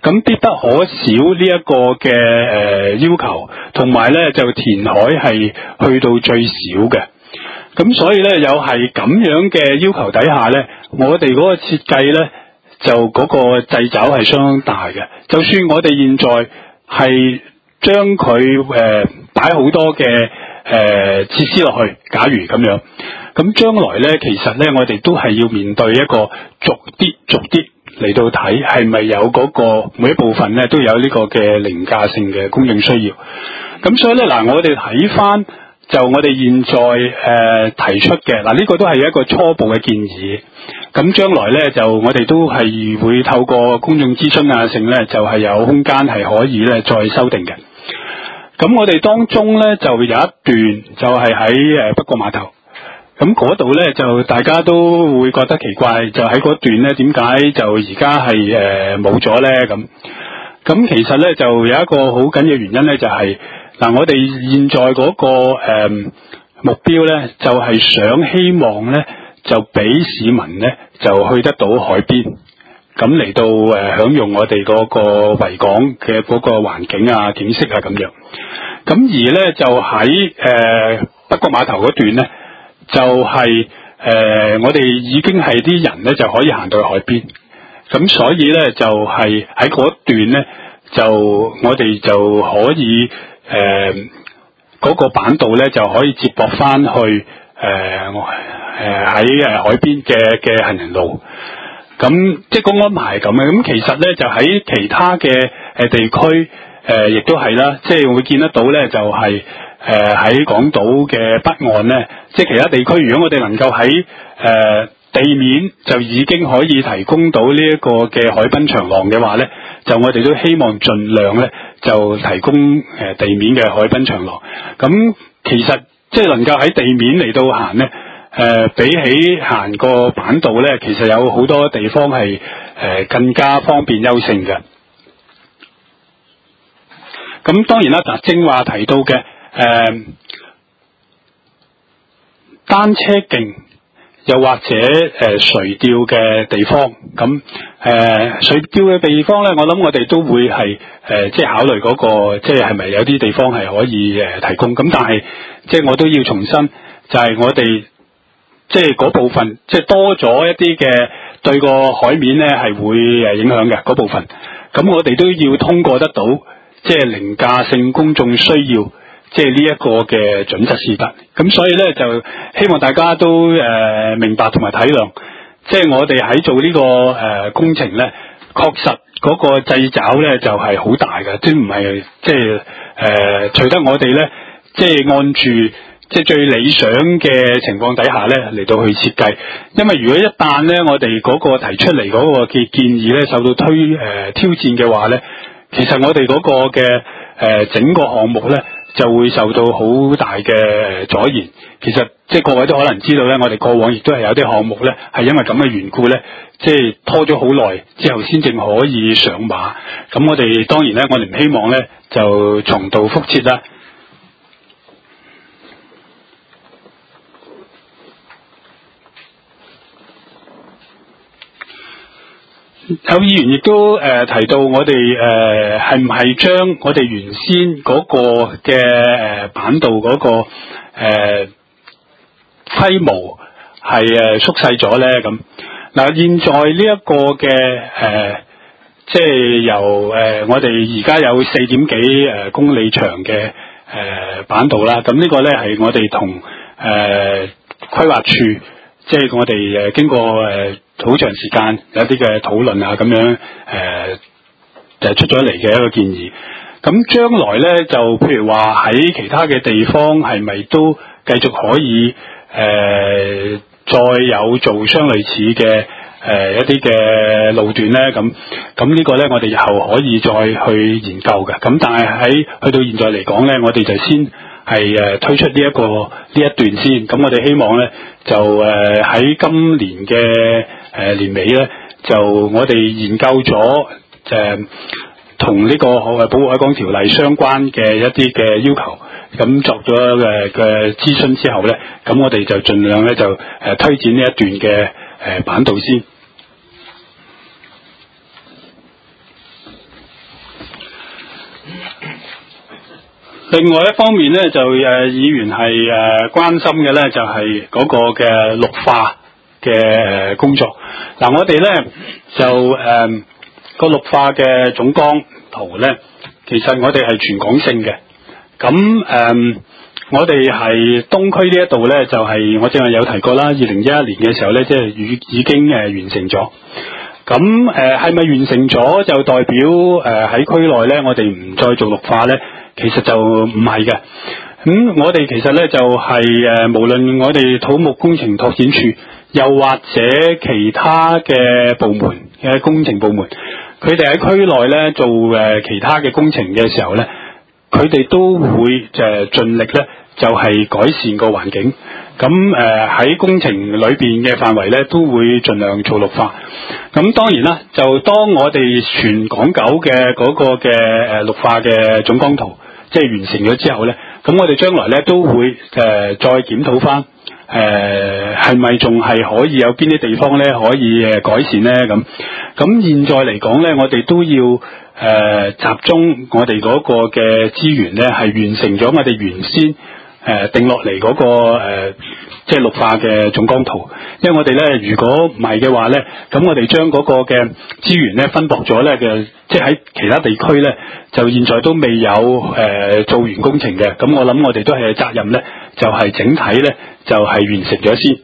咁必不可少呢一個嘅誒、呃、要求，同埋咧就填海係去到最少嘅。咁所以咧又係咁樣嘅要求底下咧，我哋嗰個設計咧就嗰個掣肘係相當大嘅。就算我哋現在係將佢誒擺好多嘅誒、呃、設施落去，假如咁樣，咁將來咧其實咧我哋都係要面對一個逐啲逐啲嚟到睇係咪有嗰個每一部分咧都有呢個嘅凌駕性嘅供應需要。咁所以咧嗱，我哋睇翻就我哋現在誒、呃、提出嘅嗱，呢、這個都係一個初步嘅建議。咁將來咧就我哋都係會透過公眾諮詢啊性咧，就係、是、有空間係可以咧再修訂嘅。咁我哋當中咧就有一段就係喺誒北角碼頭。咁嗰度咧就大家都會覺得奇怪，就喺嗰段咧點解就而家係誒冇咗咧咁？咁其實咧就有一個好緊要原因咧，就係、是、嗱我哋現在嗰、那個誒、呃、目標咧，就係、是、想希望咧就俾市民咧就去得到海邊，咁嚟到誒、呃、享用我哋嗰個維港嘅嗰個環境啊景色啊咁樣。咁而咧就喺誒、呃、北角碼頭嗰段咧。就係、是、誒、呃，我哋已經係啲人咧就可以行到去海邊，咁所以咧就係喺嗰段咧就我哋就可以誒嗰、呃那個板道咧就可以接駁翻去誒誒喺誒海邊嘅嘅行人路，咁即係個安排係咁嘅。咁其實咧就喺其他嘅誒地區誒亦都係啦，即係會見得到咧就係、是。誒喺、呃、港島嘅北岸咧，即係其他地區，如果我哋能夠喺誒、呃、地面就已經可以提供到呢一個嘅海濱長廊嘅話咧，就我哋都希望盡量咧就提供誒、呃、地面嘅海濱長廊。咁其實即係能夠喺地面嚟到行咧，誒、呃、比起行個板道咧，其實有好多地方係誒、呃、更加方便優勝嘅。咁當然啦，嗱正話提到嘅。誒、呃，單車徑又或者誒、呃、垂釣嘅地方，咁誒垂釣嘅地方咧，我諗我哋都會係誒、呃、即係考慮嗰、那個，即係係咪有啲地方係可以誒、呃、提供？咁但係即係我都要重申，就係、是、我哋即係嗰部分，即係多咗一啲嘅對個海面咧係會誒影響嘅嗰部分。咁我哋都要通過得到，即係凌駕性公眾需要。即係呢一個嘅準則先得，咁所以咧就希望大家都誒、呃、明白同埋體諒，即係我哋喺做呢、這個誒、呃、工程咧，確實嗰個掣肘咧就係、是、好大嘅，即唔係即係誒隨得我哋咧，即係按住即係最理想嘅情況底下咧嚟到去設計，因為如果一旦咧我哋嗰個提出嚟嗰個嘅建議咧受到推誒、呃、挑戰嘅話咧，其實我哋嗰個嘅誒、呃、整個項目咧。就會受到好大嘅阻延。其實即係各位都可能知道咧，我哋過往亦都係有啲項目咧，係因為咁嘅緣故咧，即係拖咗好耐之後先正可以上馬。咁我哋當然咧，我哋唔希望咧就重蹈覆轍啦。有議員亦都誒、呃、提到我哋誒係唔係將我哋原先嗰個嘅誒板道嗰、那個誒、呃、規模係誒縮細咗咧？咁嗱，現在呢一個嘅誒即係由誒、呃、我哋而家有四點幾誒公里長嘅誒、呃、板道啦。咁呢個咧係我哋同誒規劃處，即係我哋誒經過誒。呃好長時間有啲嘅討論啊，咁樣誒、呃、就出咗嚟嘅一個建議。咁將來咧就譬如話喺其他嘅地方係咪都繼續可以誒、呃、再有做相類似嘅誒、呃、一啲嘅路段咧？咁咁呢個咧我哋日後可以再去研究嘅。咁但係喺去到現在嚟講咧，我哋就先係誒推出呢、這、一個呢一段先。咁我哋希望咧就誒喺、呃、今年嘅誒、呃、年尾咧，就我哋研究咗誒同呢個《保護海港條例》相關嘅一啲嘅要求，咁作咗誒嘅諮詢之後咧，咁我哋就盡量咧就誒、呃、推展呢一段嘅誒、呃、板道先。 另外一方面咧，就誒、呃、議員係誒、呃、關心嘅咧，就係、是、嗰個嘅綠化嘅誒工作。嗱、呃，我哋咧就誒、呃、個綠化嘅總綱圖咧，其實我哋係全港性嘅。咁誒、呃，我哋係東區呢一度咧，就係、是、我正話有提過啦。二零一一年嘅時候咧，即係已已經誒完成咗。咁誒係咪完成咗就代表誒喺區內咧，我哋唔再做綠化咧？其實就唔係嘅。咁、嗯、我哋其實咧就係、是、誒、呃，無論我哋土木工程拓展處，又或者其他嘅部門嘅工程部門，佢哋喺區內咧做誒、呃、其他嘅工程嘅時候咧，佢哋都會誒盡力咧，就係、是、改善個環境。咁誒喺工程裏邊嘅範圍咧，都會盡量做綠化。咁當然啦，就當我哋全港九嘅嗰個嘅誒綠化嘅總綱圖即係完成咗之後咧，咁我哋將來咧都會誒、呃、再檢討翻誒係咪仲係可以有邊啲地方咧可以誒改善咧咁。咁現在嚟講咧，我哋都要誒、呃、集中我哋嗰個嘅資源咧，係完成咗我哋原先誒、呃、定落嚟嗰個誒、呃、即係綠化嘅總綱圖。因為我哋咧如果唔係嘅話咧，咁我哋將嗰個嘅資源咧分薄咗咧嘅，即係喺其他地區咧就現在都未有誒、呃、做完工程嘅。咁我諗我哋都係責任咧，就係、是、整體咧就係、是、完成咗先。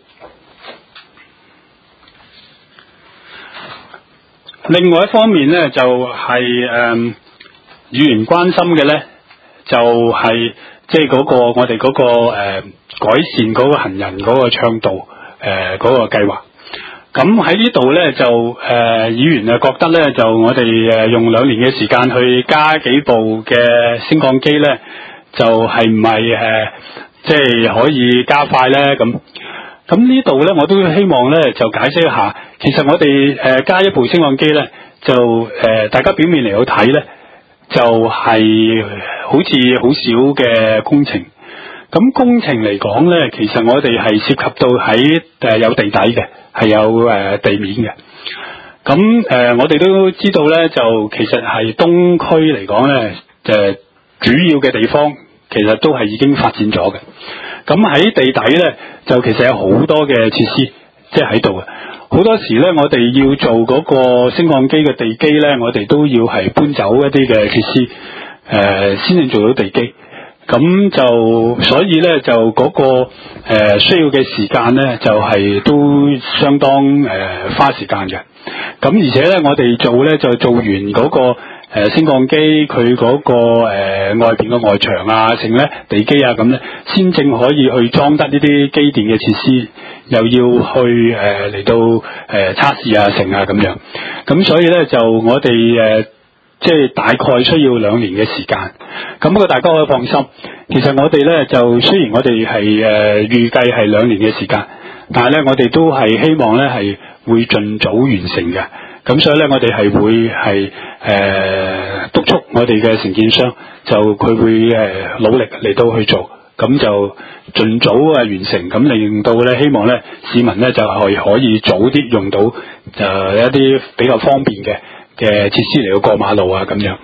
另外一方面咧就係、是、誒、呃、議員關心嘅咧就係、是。即係嗰個我哋嗰、嗰個誒、呃、改善嗰個行人嗰個暢道誒嗰、呃嗰個計劃。咁喺呢度咧就誒、呃、議員啊覺得咧就我哋誒用兩年嘅時間去加幾部嘅升降機咧，就係唔係誒即係可以加快咧咁？咁呢度咧我都希望咧就解釋一下，其實我哋誒、呃、加一部升降機咧就誒、呃、大家表面嚟到睇咧。就係好似好少嘅工程，咁工程嚟講咧，其實我哋係涉及到喺誒有地底嘅，係有誒地面嘅。咁誒我哋都知道咧，就其實係東區嚟講咧，誒主要嘅地方其實都係已經發展咗嘅。咁喺地底咧，就其實有好多嘅設施，即係喺度嘅。好多時咧，我哋要做嗰個升降機嘅地基咧，我哋都要係搬走一啲嘅設施，誒、呃，先至做到地基。咁就所以咧，就嗰、那個誒、呃、需要嘅時間咧，就係、是、都相當誒、呃、花時間嘅。咁而且咧，我哋做咧就做完嗰、那個誒、呃、升降機佢嗰、那個誒、呃、外邊嘅外牆啊，剩咧地基啊咁咧，先正可以去裝得呢啲機電嘅設施。又要去誒嚟、呃、到誒、呃、測試啊成啊咁樣，咁所以咧就我哋誒、呃、即係大概需要兩年嘅時間。咁不過大家可以放心，其實我哋咧就雖然我哋係誒預計係兩年嘅時間，但係咧我哋都係希望咧係會盡早完成嘅。咁所以咧我哋係會係誒、呃、督促我哋嘅承建商，就佢會誒、呃、努力嚟到去做。咁就盡早啊完成，咁令到咧希望咧市民咧就係可以早啲用到就一啲比較方便嘅嘅設施嚟到過馬路啊咁樣。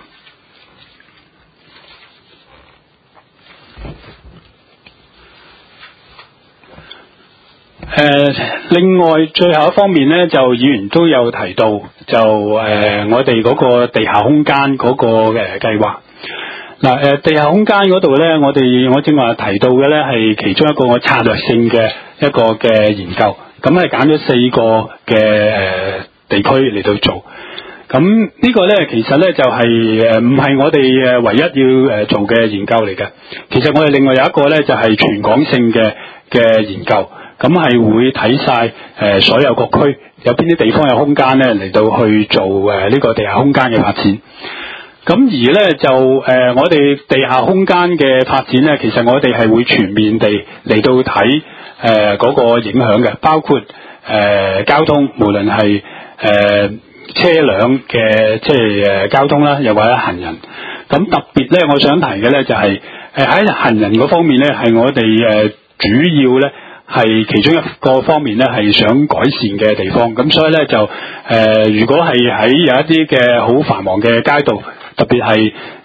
誒、呃，另外最後一方面咧，就議員都有提到，就誒、呃、我哋嗰個地下空間嗰個嘅計劃。嗱，誒，地下空間嗰度咧，我哋我正話提到嘅咧，係其中一個我策略性嘅一個嘅研究，咁係揀咗四個嘅誒地區嚟到做。咁呢個咧，其實咧就係誒唔係我哋誒唯一要誒做嘅研究嚟嘅。其實我哋另外有一個咧，就係全港性嘅嘅研究，咁係會睇晒誒所有各區有邊啲地方有空間咧嚟到去做誒呢個地下空間嘅發展。咁而咧就誒、呃，我哋地下空間嘅發展咧，其實我哋係會全面地嚟到睇誒嗰個影響嘅，包括誒、呃、交通，無論係誒、呃、車輛嘅即係誒交通啦，又或者行人。咁特別咧，我想提嘅咧就係誒喺行人嗰方面咧，係我哋誒、呃、主要咧係其中一個方面咧係想改善嘅地方。咁所以咧就誒、呃，如果係喺有一啲嘅好繁忙嘅街道。特別係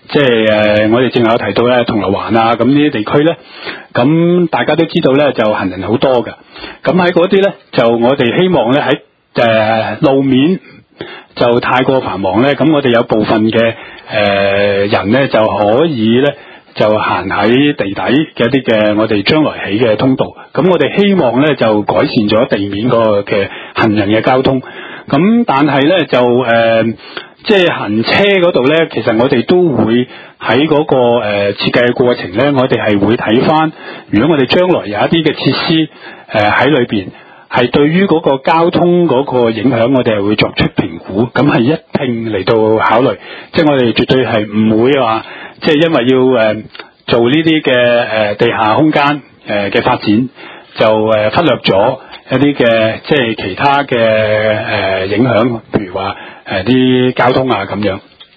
即係誒、呃、我哋正有提到咧銅鑼灣啊咁呢啲地區咧，咁大家都知道咧就行人好多㗎。咁喺嗰啲咧就我哋希望咧喺誒路面就太過繁忙咧，咁我哋有部分嘅誒、呃、人咧就可以咧就行喺地底嘅一啲嘅我哋將來起嘅通道。咁我哋希望咧就改善咗地面個嘅行人嘅交通。咁但係咧就誒、呃、即係行車嗰度咧，其實我哋都會喺嗰、那個誒、呃、設計嘅過程咧，我哋係會睇翻，如果我哋將來有一啲嘅設施誒喺裏邊，係對於嗰個交通嗰個影響，我哋係會作出評估，咁係一併嚟到考慮。即係我哋絕對係唔會話，即係因為要誒、呃、做呢啲嘅誒地下空間誒嘅發展，就誒、呃、忽略咗一啲嘅即係其他嘅誒、呃、影響，譬如話誒啲交通啊咁樣。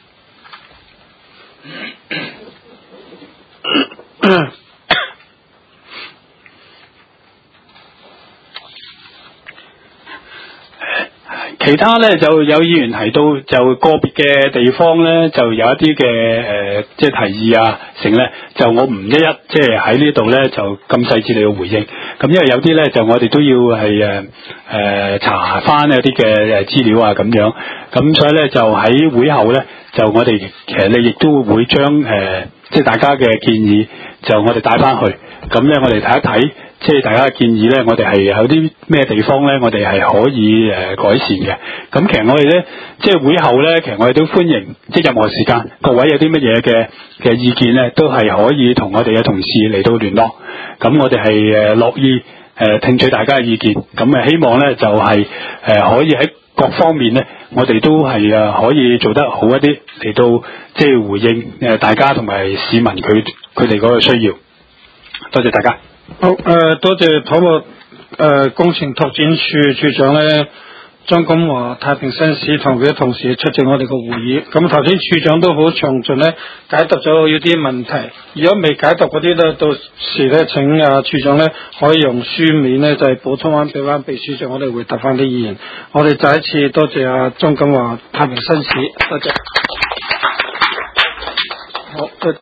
其他咧就有議員提到，就個別嘅地方咧就有一啲嘅誒，即係提議啊，成咧就我唔一一即係喺呢度咧就咁細緻嚟到回應。咁因為有啲咧就我哋都要係誒誒查翻一啲嘅誒資料啊咁樣。咁所以咧就喺會後咧就我哋其實你亦都會將誒、呃、即係大家嘅建議就我哋帶翻去。咁咧我哋睇一睇。即係大家嘅建議咧，我哋係有啲咩地方咧，我哋係可以誒、呃、改善嘅。咁其實我哋咧，即係會後咧，其實我哋都歡迎，即係任何時間，各位有啲乜嘢嘅嘅意見咧，都係可以同我哋嘅同事嚟到聯絡。咁我哋係誒樂意誒、呃、聽取大家嘅意見。咁誒希望咧就係、是、誒、呃、可以喺各方面咧，我哋都係誒可以做得好一啲，嚟到即係回應誒大家同埋市民佢佢哋嗰個需要。多謝大家。 好，誒、呃，多謝土木誒、呃、工程拓展處處長咧，張錦華太平紳士同佢嘅同事出席我哋個會議。咁頭先處長都好詳盡咧解答咗有啲問題，如果未解答嗰啲咧，到時咧請啊處長咧可以用書面咧就係、是、補充翻俾翻秘書長，我哋回答翻啲意見。我哋再一次多謝啊張錦華太平紳士，多謝。好。